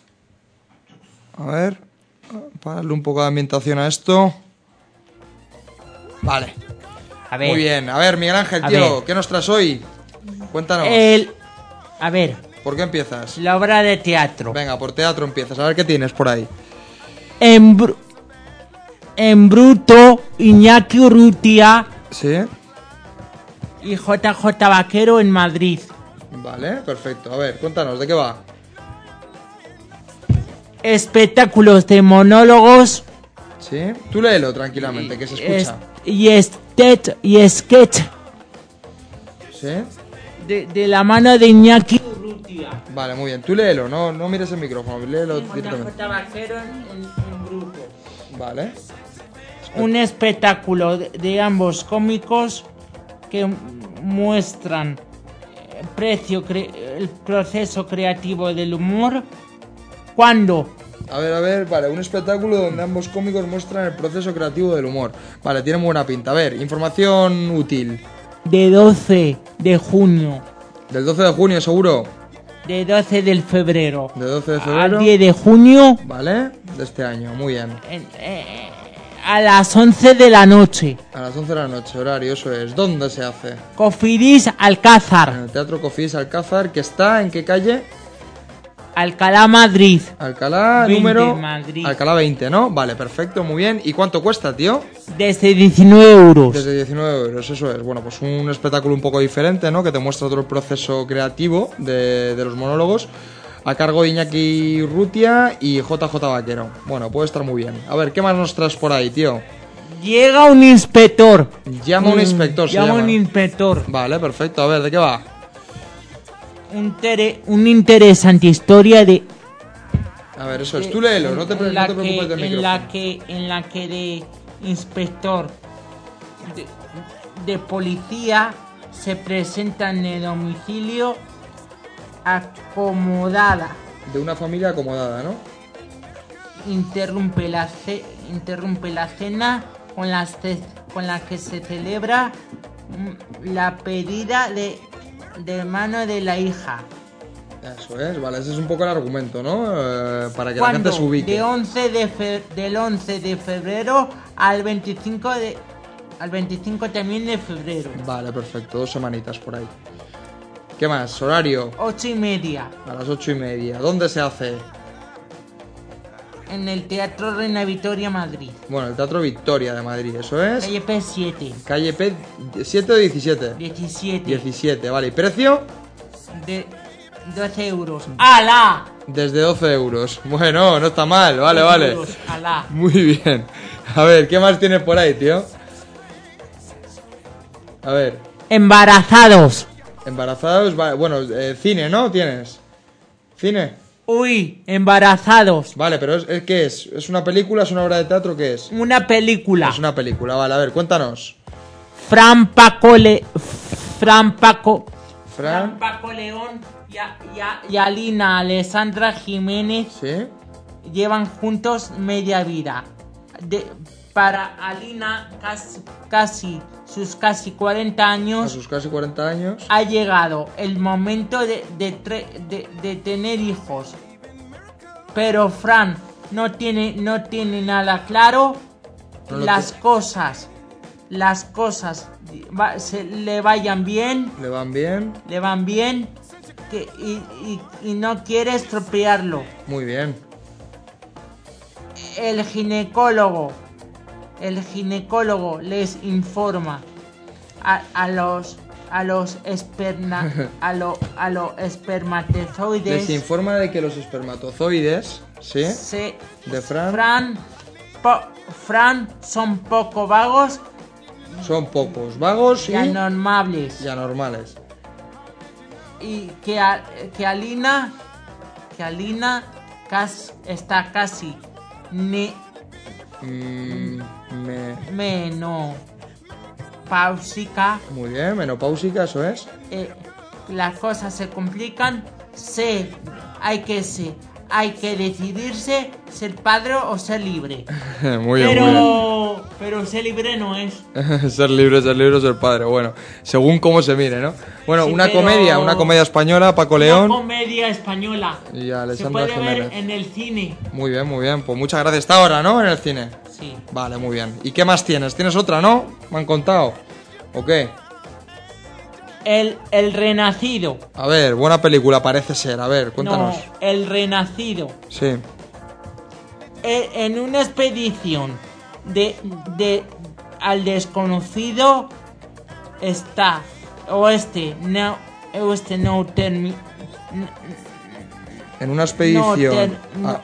A ver, para darle un poco de ambientación a esto. Vale. A ver. Muy bien. A ver, Miguel Ángel, A tío, ver. ¿qué nos traes hoy? Cuéntanos. A ver, ¿Por qué empiezas? la obra de teatro. Venga, por teatro empiezas. A ver qué tienes por ahí. En bruto, Iñaki Urrutia ¿Sí? y JJ Vaquero en Madrid. Vale, perfecto. A ver, cuéntanos, ¿de qué va? Espectáculos de monólogos ¿Sí? Tú léelo tranquilamente, que se escucha. y sketch ¿Sí? de la mano de Iñaki Urrutia. Vale, muy bien. Tú léelo, no mires el micrófono, léelo directamente. JJ Vaquero en bruto. Vale. Un espectáculo de ambos cómicos que muestran el proceso creativo del humor cuando A ver, vale, un espectáculo donde ambos cómicos muestran el proceso creativo del humor. Vale, tiene buena pinta. A ver, información útil. de 12 de junio, Del 12 de junio, seguro. de 12 del febrero, De 12 de febrero. al 10 de junio Vale, de este año, muy bien. a las 11 de la noche. A las 11 de la noche, horario, eso es. ¿Dónde se hace? Cofidis En Alcázar, el Teatro Cofidis Alcázar, que está ¿en qué calle? Alcalá, Madrid. Alcalá, 20, número... Madrid. Alcalá 20, ¿no? Vale, perfecto, muy bien. ¿Y cuánto cuesta, tío? Desde 19 euros. Desde 19 euros, eso es. Bueno, pues un espectáculo un poco diferente, ¿no? Que te muestra otro proceso creativo de los monólogos. A cargo de Iñaki Urrutia y JJ Vaquero. Bueno, puede estar muy bien. A ver, ¿qué más nos traes por ahí, tío? Llega un inspector. Llama un inspector, se Llama llama. un inspector. Vale, perfecto. A ver, ¿de qué va? Una interesante historia de A ver, eso es. Tú léelo, no te preocupes del micrófono. en la que de inspector de policía se presenta en el domicilio acomodada. De una familia acomodada, ¿no? Interrumpe la cena con la que se celebra la pedida de mano de la hija. Eso es, vale, ese es un poco el argumento, ¿no? Para que la gente se ubique. Del 11 de febrero al 25 también de febrero. Vale, perfecto, 2 semanitas por ahí. ¿Qué más? ¿Horario? 8:30. A las 8:30. ¿Dónde se hace? En el Teatro Reina Victoria, Madrid. Bueno, el Teatro Victoria de Madrid, eso es. Calle P7. Calle P... ¿7 o 17? 17. 17, vale. ¿Y precio? De 12 euros. ¡Hala! Desde 12 euros. Bueno, no está mal, vale, vale. Alá. Muy bien. A ver, ¿qué más tienes por ahí, tío? A ver. Embarazados. Embarazados, vale. Bueno, cine, ¿no? ¿Tienes? ¿Cine? Uy, embarazados. Vale, pero ¿qué es? ¿Es una película? ¿Es una obra de teatro? ¿Qué es? Una película. Es una película, vale. A ver, cuéntanos. Fran Paco León y Alina Alessandra Jiménez llevan juntos media vida. Para Alina, sus casi 40 años. A sus casi 40 años. Ha llegado el momento de tener hijos. Pero Fran no tiene nada claro. Las cosas le vayan bien. Le van bien. Le van bien. Y no quiere estropearlo. Muy bien. El ginecólogo les informa a los espermatozoides. Les informa de que los espermatozoides, de Fran son poco vagos. Son pocos vagos y anormales. Y que Alina está casi menopáusica. Muy bien, menopáusica, eso es. Las cosas se complican. Hay que decidirse ser padre o ser libre. Muy bien, muy bien. Pero ser libre no es. Ser libre, ser padre. Bueno, según cómo se mire, ¿no? Bueno, Sí, una pero- comedia española, Paco León. Una comedia española. Y Se Alessandra puede ver Jiménez. en el cine. Muy bien, muy bien. Pues muchas gracias. Está ahora, ¿no? En el cine. Sí. Vale, muy bien. ¿Y qué más tienes? ¿Tienes otra, no? ¿Me han contado? ¿O qué? El Renacido. A ver, buena película parece ser. A ver, cuéntanos. No, El Renacido. Sí. En una expedición al desconocido está En una expedición.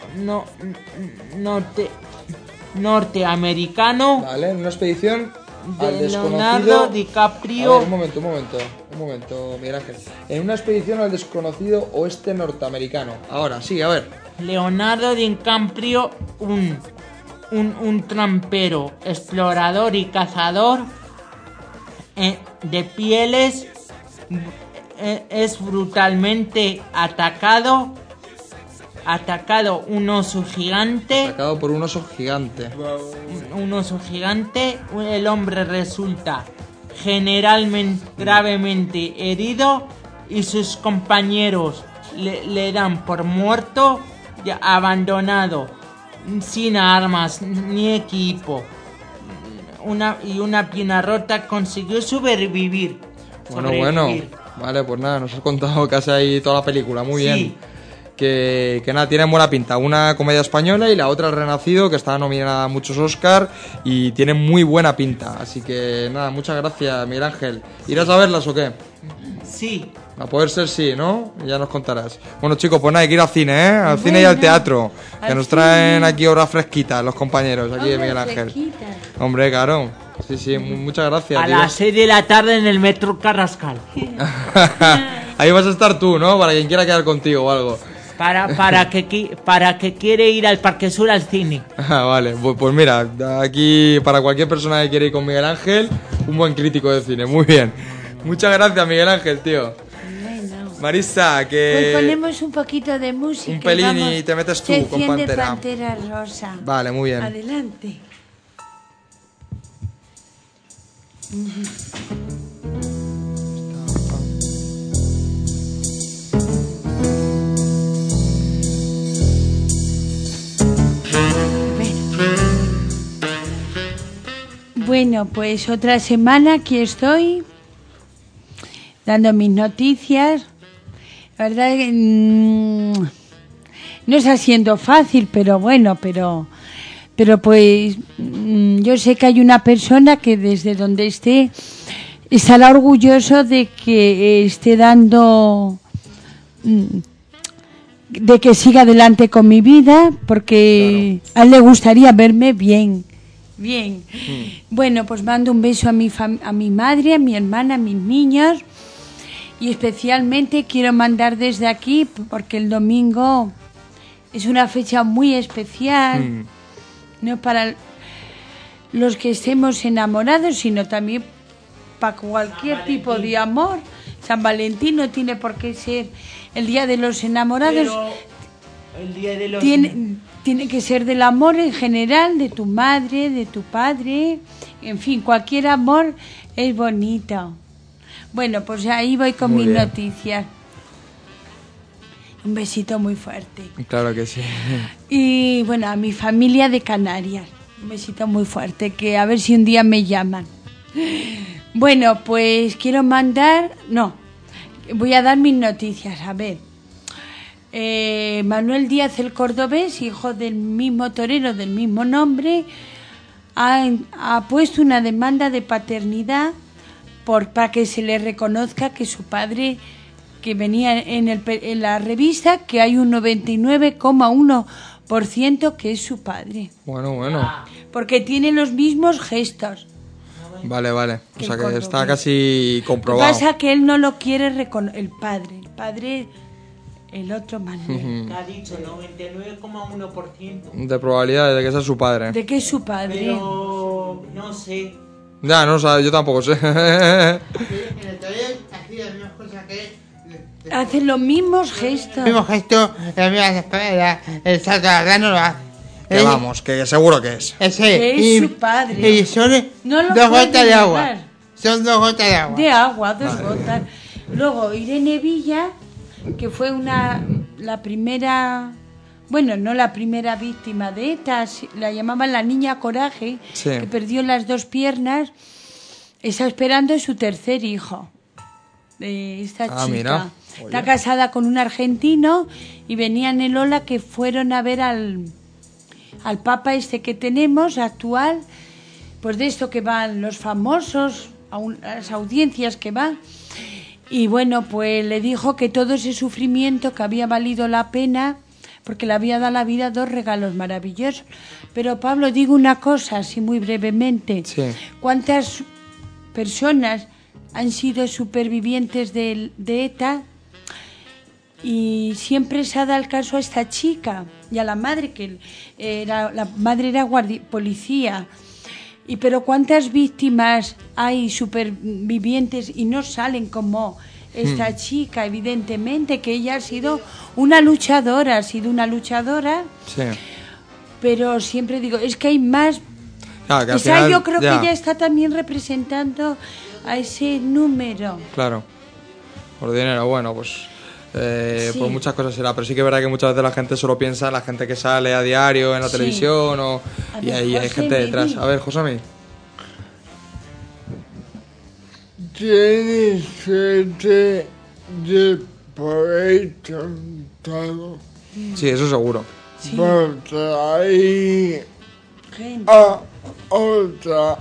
norteamericano. Vale, en una expedición al de desconocido. Leonardo DiCaprio. A ver, un momento, Miguel Ángel. En una expedición al desconocido oeste norteamericano. Ahora, sí, a ver. Leonardo DiCaprio, un trampero, explorador y cazador de pieles, es brutalmente atacado un oso gigante. Atacado por un oso gigante. Un oso gigante. El hombre resulta generalmente gravemente herido y sus compañeros le dan por muerto, ya abandonado, sin armas ni equipo. Una pierna rota, consiguió sobrevivir. Bueno. Vale, pues nada, nos has contado casi ahí toda la película. Muy Sí. bien. Que nada, tienen buena pinta. Una comedia española y la otra El Renacido, que está nominada a muchos Oscar y tiene muy buena pinta. Así que nada, muchas gracias, Miguel Ángel. ¿Irás a verlas o qué? Sí. A poder ser sí, ¿no? Ya nos contarás. Bueno, chicos, pues nada, hay que ir al cine, ¿eh? Al cine y al teatro. Que al nos traen cine. aquí obras fresquitas los compañeros aquí de Miguel Ángel. Fresquita. Hombre, claro. Sí, muchas gracias. A tío. las 6 de la tarde en el metro Carrascal. Ahí vas a estar tú, ¿no? Para quien quiera quedar contigo o algo. Para que quiere ir al Parque Sur al cine. Ah, vale, pues mira, aquí para cualquier persona que quiera ir con Miguel Ángel, un buen crítico de cine, muy bien. Muchas gracias, Miguel Ángel, tío. Bueno. Marisa, Pues que... ponemos un poquito de música. Un pelín vamos. y te metes tú con Sección de Pantera. Pantera Rosa. Vale, muy bien. Adelante. Bueno, pues otra semana aquí estoy dando mis noticias. La verdad que no está siendo fácil, pero bueno, pero pues yo sé que hay una persona que desde donde esté estará orgulloso de que esté dando de que siga adelante con mi vida, porque a él le gustaría verme bien. Bien. Bueno, pues mando un beso a mi madre, a mi hermana, a mis niños, y especialmente quiero mandar desde aquí, porque el domingo es una fecha muy especial, no para los que estemos enamorados, sino también para cualquier tipo de amor. San Valentín no tiene por qué ser el día de los enamorados. Pero el día de los... Tiene que ser del amor en general, de tu madre, de tu padre, en fin, cualquier amor es bonito. Bueno, pues ahí voy con mis noticias. Un besito muy fuerte. Claro que sí. Y bueno, a mi familia de Canarias, un besito muy fuerte, que a ver si un día me llaman. Bueno, pues quiero voy a dar mis noticias, a ver. Manuel Díaz el Cordobés, hijo del mismo torero del mismo nombre, ha puesto una demanda de paternidad para que se le reconozca que su padre, que venía en la revista, que hay un 99,1% que es su padre. Bueno. Porque tiene los mismos gestos. Vale. O sea que está casi comprobado. Lo que pasa es que él no lo quiere reconocer, el padre... El otro Manuel. ¿Qué ha dicho? 99,1%. De probabilidad de que sea su padre. De que es su padre. Pero no sé. Ya, no sé, yo tampoco sé. Hacen los mismos gestos. El mismo gesto, el salto de la rana lo hace. Que vamos, que seguro que es. Que es su padre. Y son no 2 gotas de agua. Son 2 gotas de agua. De agua, 2 gotas. Luego Irene Villa, que fue la primera, bueno, no la primera víctima de ETA, la llamaban la niña Coraje, que perdió las 2 piernas, está esperando su tercer hijo. Esta chica. Mira. Está casada con un argentino y venían en Lola, que fueron a ver al papa que tenemos actual, pues de esto que van los famosos, a las audiencias que van. Y bueno, pues le dijo que todo ese sufrimiento, que había valido la pena, porque le había dado la vida 2 regalos maravillosos. Pero Pablo, digo una cosa, así muy brevemente. Sí. ¿Cuántas personas han sido supervivientes de ETA? Y siempre se ha dado el caso a esta chica y a la madre, que la madre era policía. Pero ¿cuántas víctimas hay supervivientes y no salen como esta chica? Evidentemente que ella ha sido una luchadora, Sí. Pero siempre digo, es que hay más. Claro, que al final, yo creo que ella está también representando a ese número. Claro. Por dinero, bueno, pues... Por muchas cosas será, pero sí que es verdad que muchas veces la gente solo piensa en la gente que sale a diario en la televisión y ahí hay gente detrás. A ver, Josemi. Tienes suerte de poder todo. Sí, eso seguro. Porque hay otra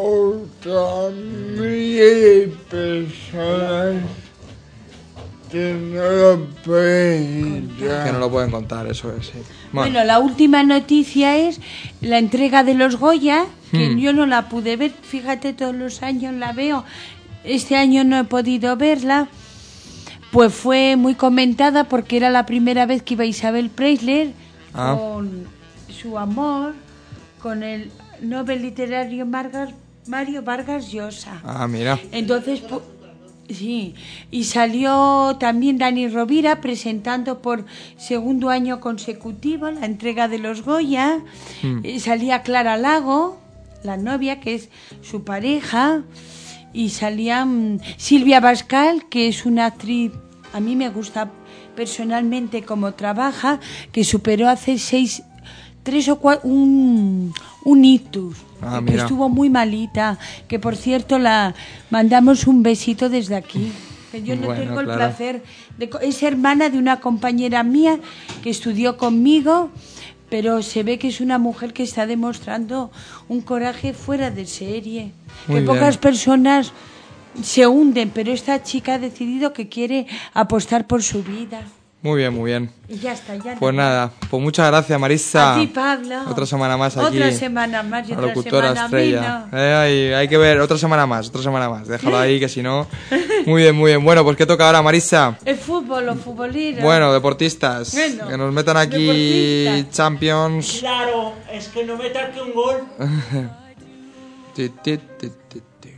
miles de personas que no lo pueden contar. Que no lo pueden contar, eso es, sí. Bueno, la última noticia es la entrega de los Goya, que yo no la pude ver, fíjate, todos los años la veo, este año no he podido verla, pues fue muy comentada porque era la primera vez que iba Isabel Preisler con su amor, con el Nobel literario Mario Vargas Llosa. Mira. Entonces... Sí, y salió también Dani Rovira presentando por 2º año consecutivo la entrega de los Goya. Salía Clara Lago, la novia, que es su pareja, y salía Silvia Bascal, que es una actriz, a mí me gusta personalmente cómo trabaja, que superó hace 3 o 4 un ictus. Que estuvo muy malita, que por cierto la mandamos un besito desde aquí, que yo no tengo el placer es hermana de una compañera mía que estudió conmigo, pero se ve que es una mujer que está demostrando un coraje fuera de serie, que pocas personas se hunden, pero esta chica ha decidido que quiere apostar por su vida. Muy bien, muy bien. Y ya está, ya. Pues nada, pues muchas gracias, Marisa. A ti, Pablo. Otra semana más aquí. Otra semana más y La otra locutora semana estrella. menos. Hay que ver, otra semana más. Déjalo ahí, que si no... Muy bien, muy bien. Bueno, pues ¿qué toca ahora, Marisa? El fútbol, los futboleros. Bueno, deportistas. Bueno, que nos metan aquí deportistas. Champions. Claro, es que no me taque un gol. Ti, ti, ti, ti, ti.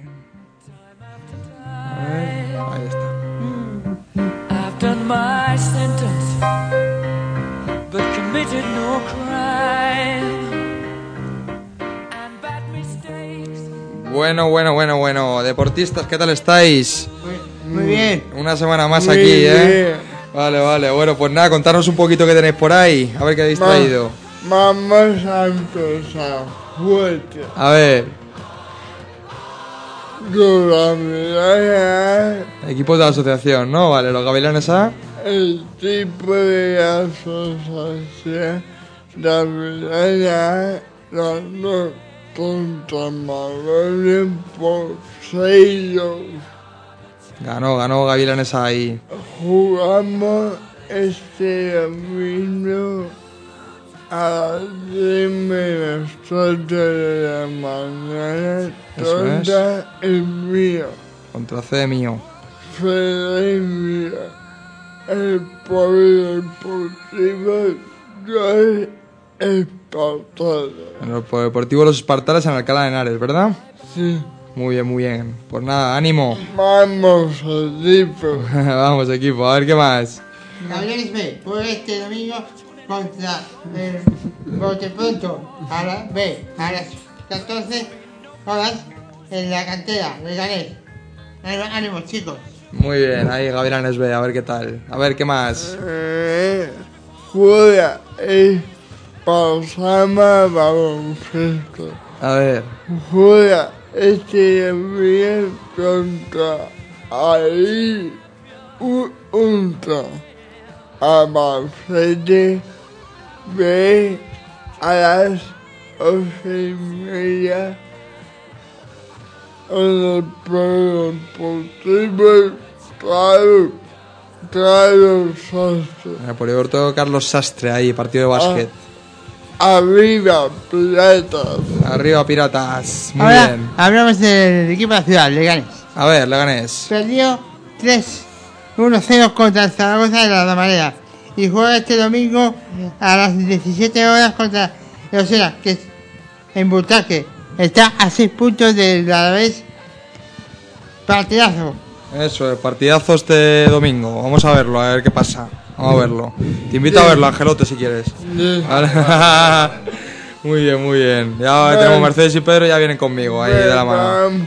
A ver, ahí está. I've done my sentence, but committed no crime. And bad mistakes. Bueno. Deportistas, ¿qué tal estáis? Muy bien. Una semana más Muy aquí, ¿eh? bien. Vale. Bueno, pues nada, contarnos un poquito qué tenéis por ahí. A ver qué habéis traído. Vamos a empezar fuerte. A ver, Con la medalla, equipos de la asociación, ¿no? Vale, los Gavilanes A. el tipo de asociación, la medalla ganó contra Malones por 6-2. Ganó Gavilanes A ahí. Jugamos este domingo a las 10:03 de la mañana Eso contra el mío, Contra C mío. Fede mío, el polideportivo Los Espartanos. En el Deportivo Los Espartanos en Alcalá de Henares, ¿verdad? Sí, Muy bien. Pues nada, ánimo. vamos equipo. Vamos, equipo, a ver qué más. Gavilanes B, por este domingo contra el Botepronto a las 14 horas en la cantera de Leganés. Ánimo, chicos. Muy bien, ahí Gavilanes B, a ver qué tal. A ver qué más. Juega el Pasama Baloncesto. A ver, Juega este domingo contra ahí Ultra Albacete B a las 11:30 en el Polideportivo Carlos Sastre. en el Polideportivo Carlos Sastre, ahí, partido de básquet. Arriba, Piratas. Arriba, Piratas. Muy Ahora bien. hablamos del equipo de la ciudad, Leganés. A ver, Leganés. Perdió 3-1-0 contra el Zaragoza de la Romareda y juega este domingo a las 17 horas contra el Osasuna, que en Butaque está a 6 puntos del Alavés. Partidazo. Eso, partidazo este domingo. Vamos a verlo, a ver qué pasa. Vamos a verlo. Te invito a verlo, Angelote, si quieres. Vale. Muy bien. Ya tenemos Mercedes y Pedro, ya vienen conmigo ahí de la mano.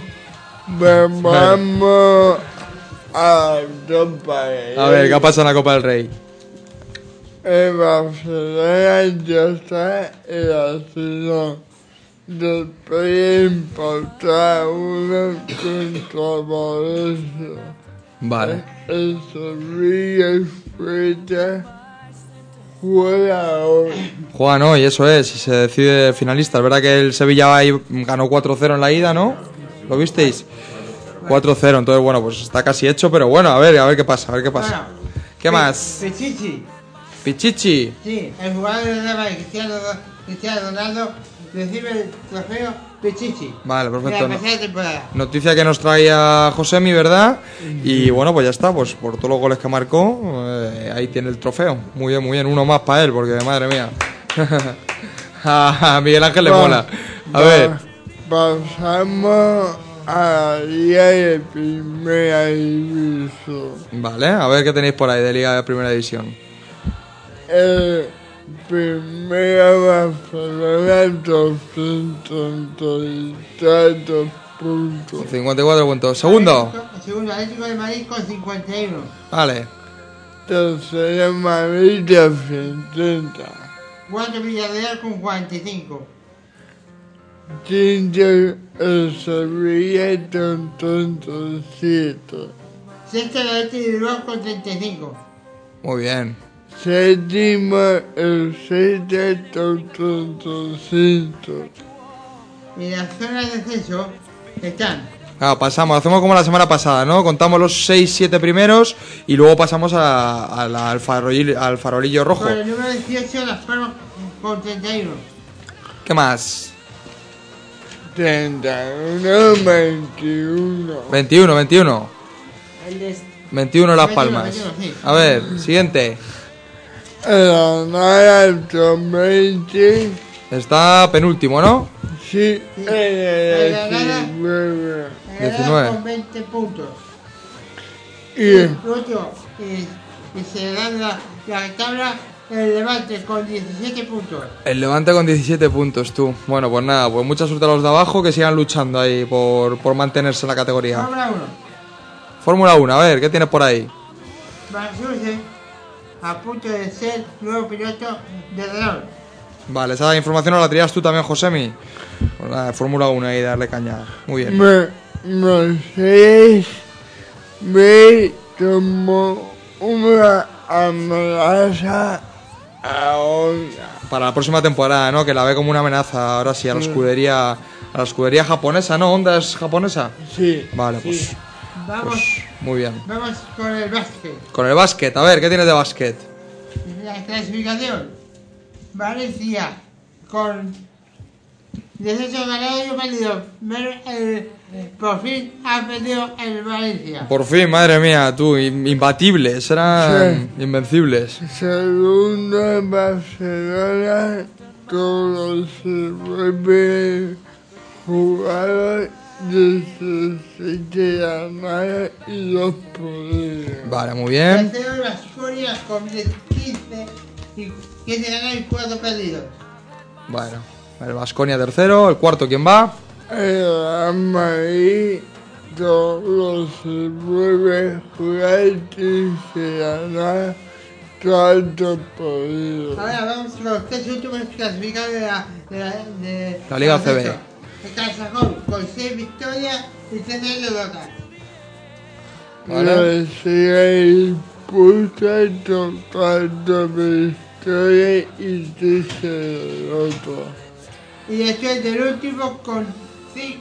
Vamos a Copa. A ver, ¿qué pasa en la Copa del Rey? El Barcelona ya está en la final. Después de empatar 1 contra Valencia. Vale. El Sevilla Freta juega hoy. Juegan hoy, eso es, y se decide finalista. Es verdad que el Sevilla ahí ganó 4-0 en la ida, ¿no? ¿Lo visteis? 4-0, entonces bueno, pues está casi hecho, pero bueno, a ver qué pasa, Bueno, ¿Qué más? Pichichi. Pichichi. Sí, el jugador de Real Madrid, Cristiano Ronaldo, recibe el trofeo Pichichi. Vale, perfecto. De la pasada temporada. Noticia que nos traía Josemi, ¿verdad? Y bueno, pues ya está, pues por todos los goles que marcó, ahí tiene el trofeo. Muy bien, uno más para él, porque madre mía. A Miguel Ángel le mola. A ver. Pasamos a la Liga de Primera División. Vale, a ver qué tenéis por ahí de Liga de Primera División. El Primera Barcelona 233 puntos. 54 puntos. Segundo. El segundo Atlético de Madrid con 51. Vale. Tercero Madrid 230. Cuarto Villarreal con 45. Quinto el Sevilla con 37. Sexto el Atlético de Bilbao con 35. Muy bien. Séptimo el Celta con 35. Y en la zona de descenso están Pasamos, hacemos como la semana pasada, ¿no? Contamos los 6-7 primeros y luego pasamos al farolillo rojo. Con el número 18 Las Palmas con 31. ¿Qué más? 31, 21. 21. El de 21 Las Palmas. 21, sí. A ver, siguiente. El Granada 20. Está penúltimo, ¿no? Sí, El el Granada 19. 19. con 20 puntos. Y Último, y se dan la tabla el Levante con 17 puntos. El Levante con 17 puntos, tú. Bueno, pues nada, pues mucha suerte a los de abajo que sigan luchando ahí por mantenerse en la categoría. Fórmula 1. Fórmula 1, a ver, ¿qué tienes por ahí? Basuse a punto de ser nuevo piloto de Renault. Vale, esa información no la tiras tú también, Josemi. Pues nada, Fórmula 1 ahí, darle caña. Muy bien. Mercedes me tomó una amenaza ahora. Para la próxima temporada, ¿no? Que la ve como una amenaza ahora sí a la escudería japonesa, ¿no? ¿Honda es japonesa? Sí. Vale, pues, Vamos, muy bien. vamos con el básquet. Con el básquet, a ver, ¿qué tienes de básquet? La clasificación. Valencia con 18 ganados y un perdido. Por fin ha perdido el Valencia. Por fin, madre mía, tú, imbatibles, eran invencibles. Segunda Barcelona, todos se vuelven jugadores de 7 ganadas y 2 perdidos. Vale, muy bien. Tercero las Corias con 15 y 15 ganados y 4 perdidos. Bueno, el Baskonia tercero, el cuarto, ¿quién va? El Madrid, todos se vuelven jugadores de 7 ganadas, 4 perdidos. Ahora vamos con los 3 últimos clasificados de La Liga CB. El Casajón con 6 victorias y 3 derrotas. Vale. La sigue disputa total de victorias y 3 derrotas. Y después del último con 3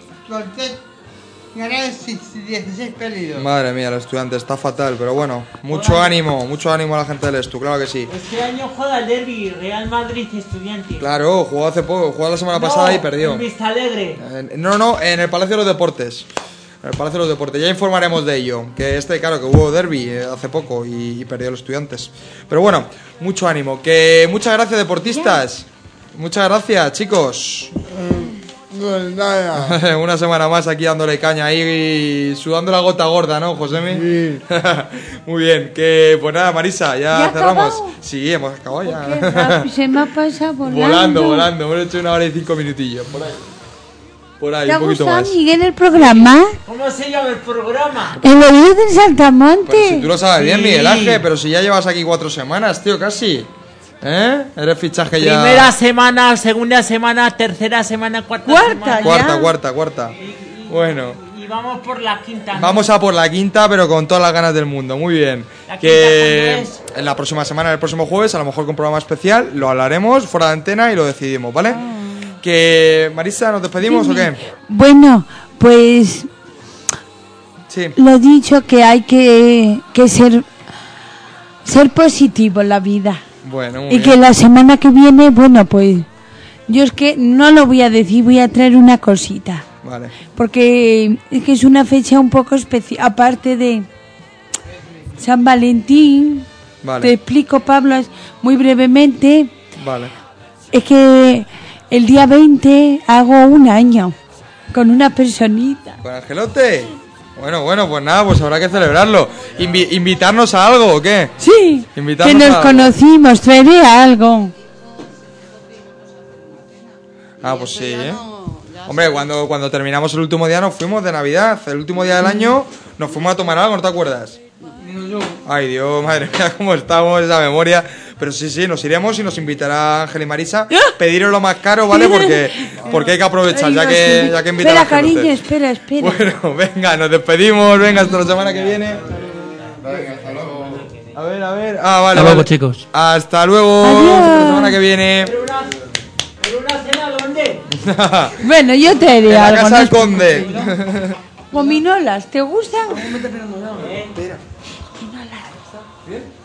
ganados y 16 perdidos. Madre mía, el estudiante está fatal, pero bueno, mucho ánimo a la gente del Estu, claro que sí. Este año juega el derbi, Real Madrid Estudiantes. Claro, jugó hace poco, jugó la semana pasada y perdió. En Vista Alegre. No, en el Palacio de los Deportes. En el Palacio de los Deportes, ya informaremos de ello. Que claro, que hubo derbi hace poco y perdió los Estudiantes. Pero bueno, mucho ánimo. Que muchas gracias, deportistas. Muchas gracias, chicos. Pues nada. Una semana más aquí dándole caña ahí y sudando la gota gorda, ¿no, Josemi? Sí. Muy bien, que pues nada, Marisa, ya cerramos. acabado? Sí, hemos acabado ya. Qué rápido, se me ha pasado volando. Volando, hemos hecho 1 hora y 5 minutillos, por ahí. Por ahí, ¿Te ha un poquito gustado, más. Miguel, el programa? ¿Cómo se llama el programa? El oído del Saltamonte. Pero si tú lo sabes bien, Sí. Miguel Ángel, pero si ya llevas aquí 4 semanas, tío, casi. Eres fichaje ya. Primera semana, segunda semana, tercera semana, cuarta semana. Cuarta. Bueno. Y vamos por la quinta. ¿no? Vamos a por la quinta, pero con todas las ganas del mundo. Muy bien. ¿La Que quinta cuándo en la próxima semana, el próximo jueves, a lo mejor con programa especial, lo hablaremos fuera de antena y lo decidimos, ¿vale? Que Marisa, ¿nos despedimos o qué? Bueno, pues Sí. lo dicho, que hay que ser positivo en la vida. Bueno, muy Y bien. que la semana que viene, bueno, pues yo es que no lo voy a decir, voy a traer una cosita. Vale. Porque es que es una fecha un poco especial, aparte de San Valentín. Vale. Te explico, Pablo, muy brevemente. Vale. Es que el día 20 hago 1 año con una personita. ¿Con Angelote? Bueno, pues nada, pues habrá que celebrarlo. ¿Invitarnos a algo o qué? Sí, Invitarnos que nos a algo. conocimos, traeré algo. Ah, pues sí, ¿eh? Hombre, cuando terminamos el último día nos fuimos de Navidad. El último día del año nos fuimos a tomar algo, ¿no te acuerdas? Ay, Dios, madre mía, cómo estamos, esa memoria. Pero sí, nos iremos y nos invitará Ángel y Marisa. Pediros lo más caro, ¿vale? Porque hay que aprovechar, ya que invitan a Espera, Ángel. cariño, espera. Bueno, venga, nos despedimos. Venga, hasta la semana que viene. A ver. Ah, vale. Hasta luego, vale. chicos. Hasta luego. Adiós. Hasta la semana que viene. ¿Pero una cena dónde? Bueno, yo te En diré la algo. casa ¿no? del conde. Gominolas, ¿te gustan? Espera. Gominolas. ¿Bien?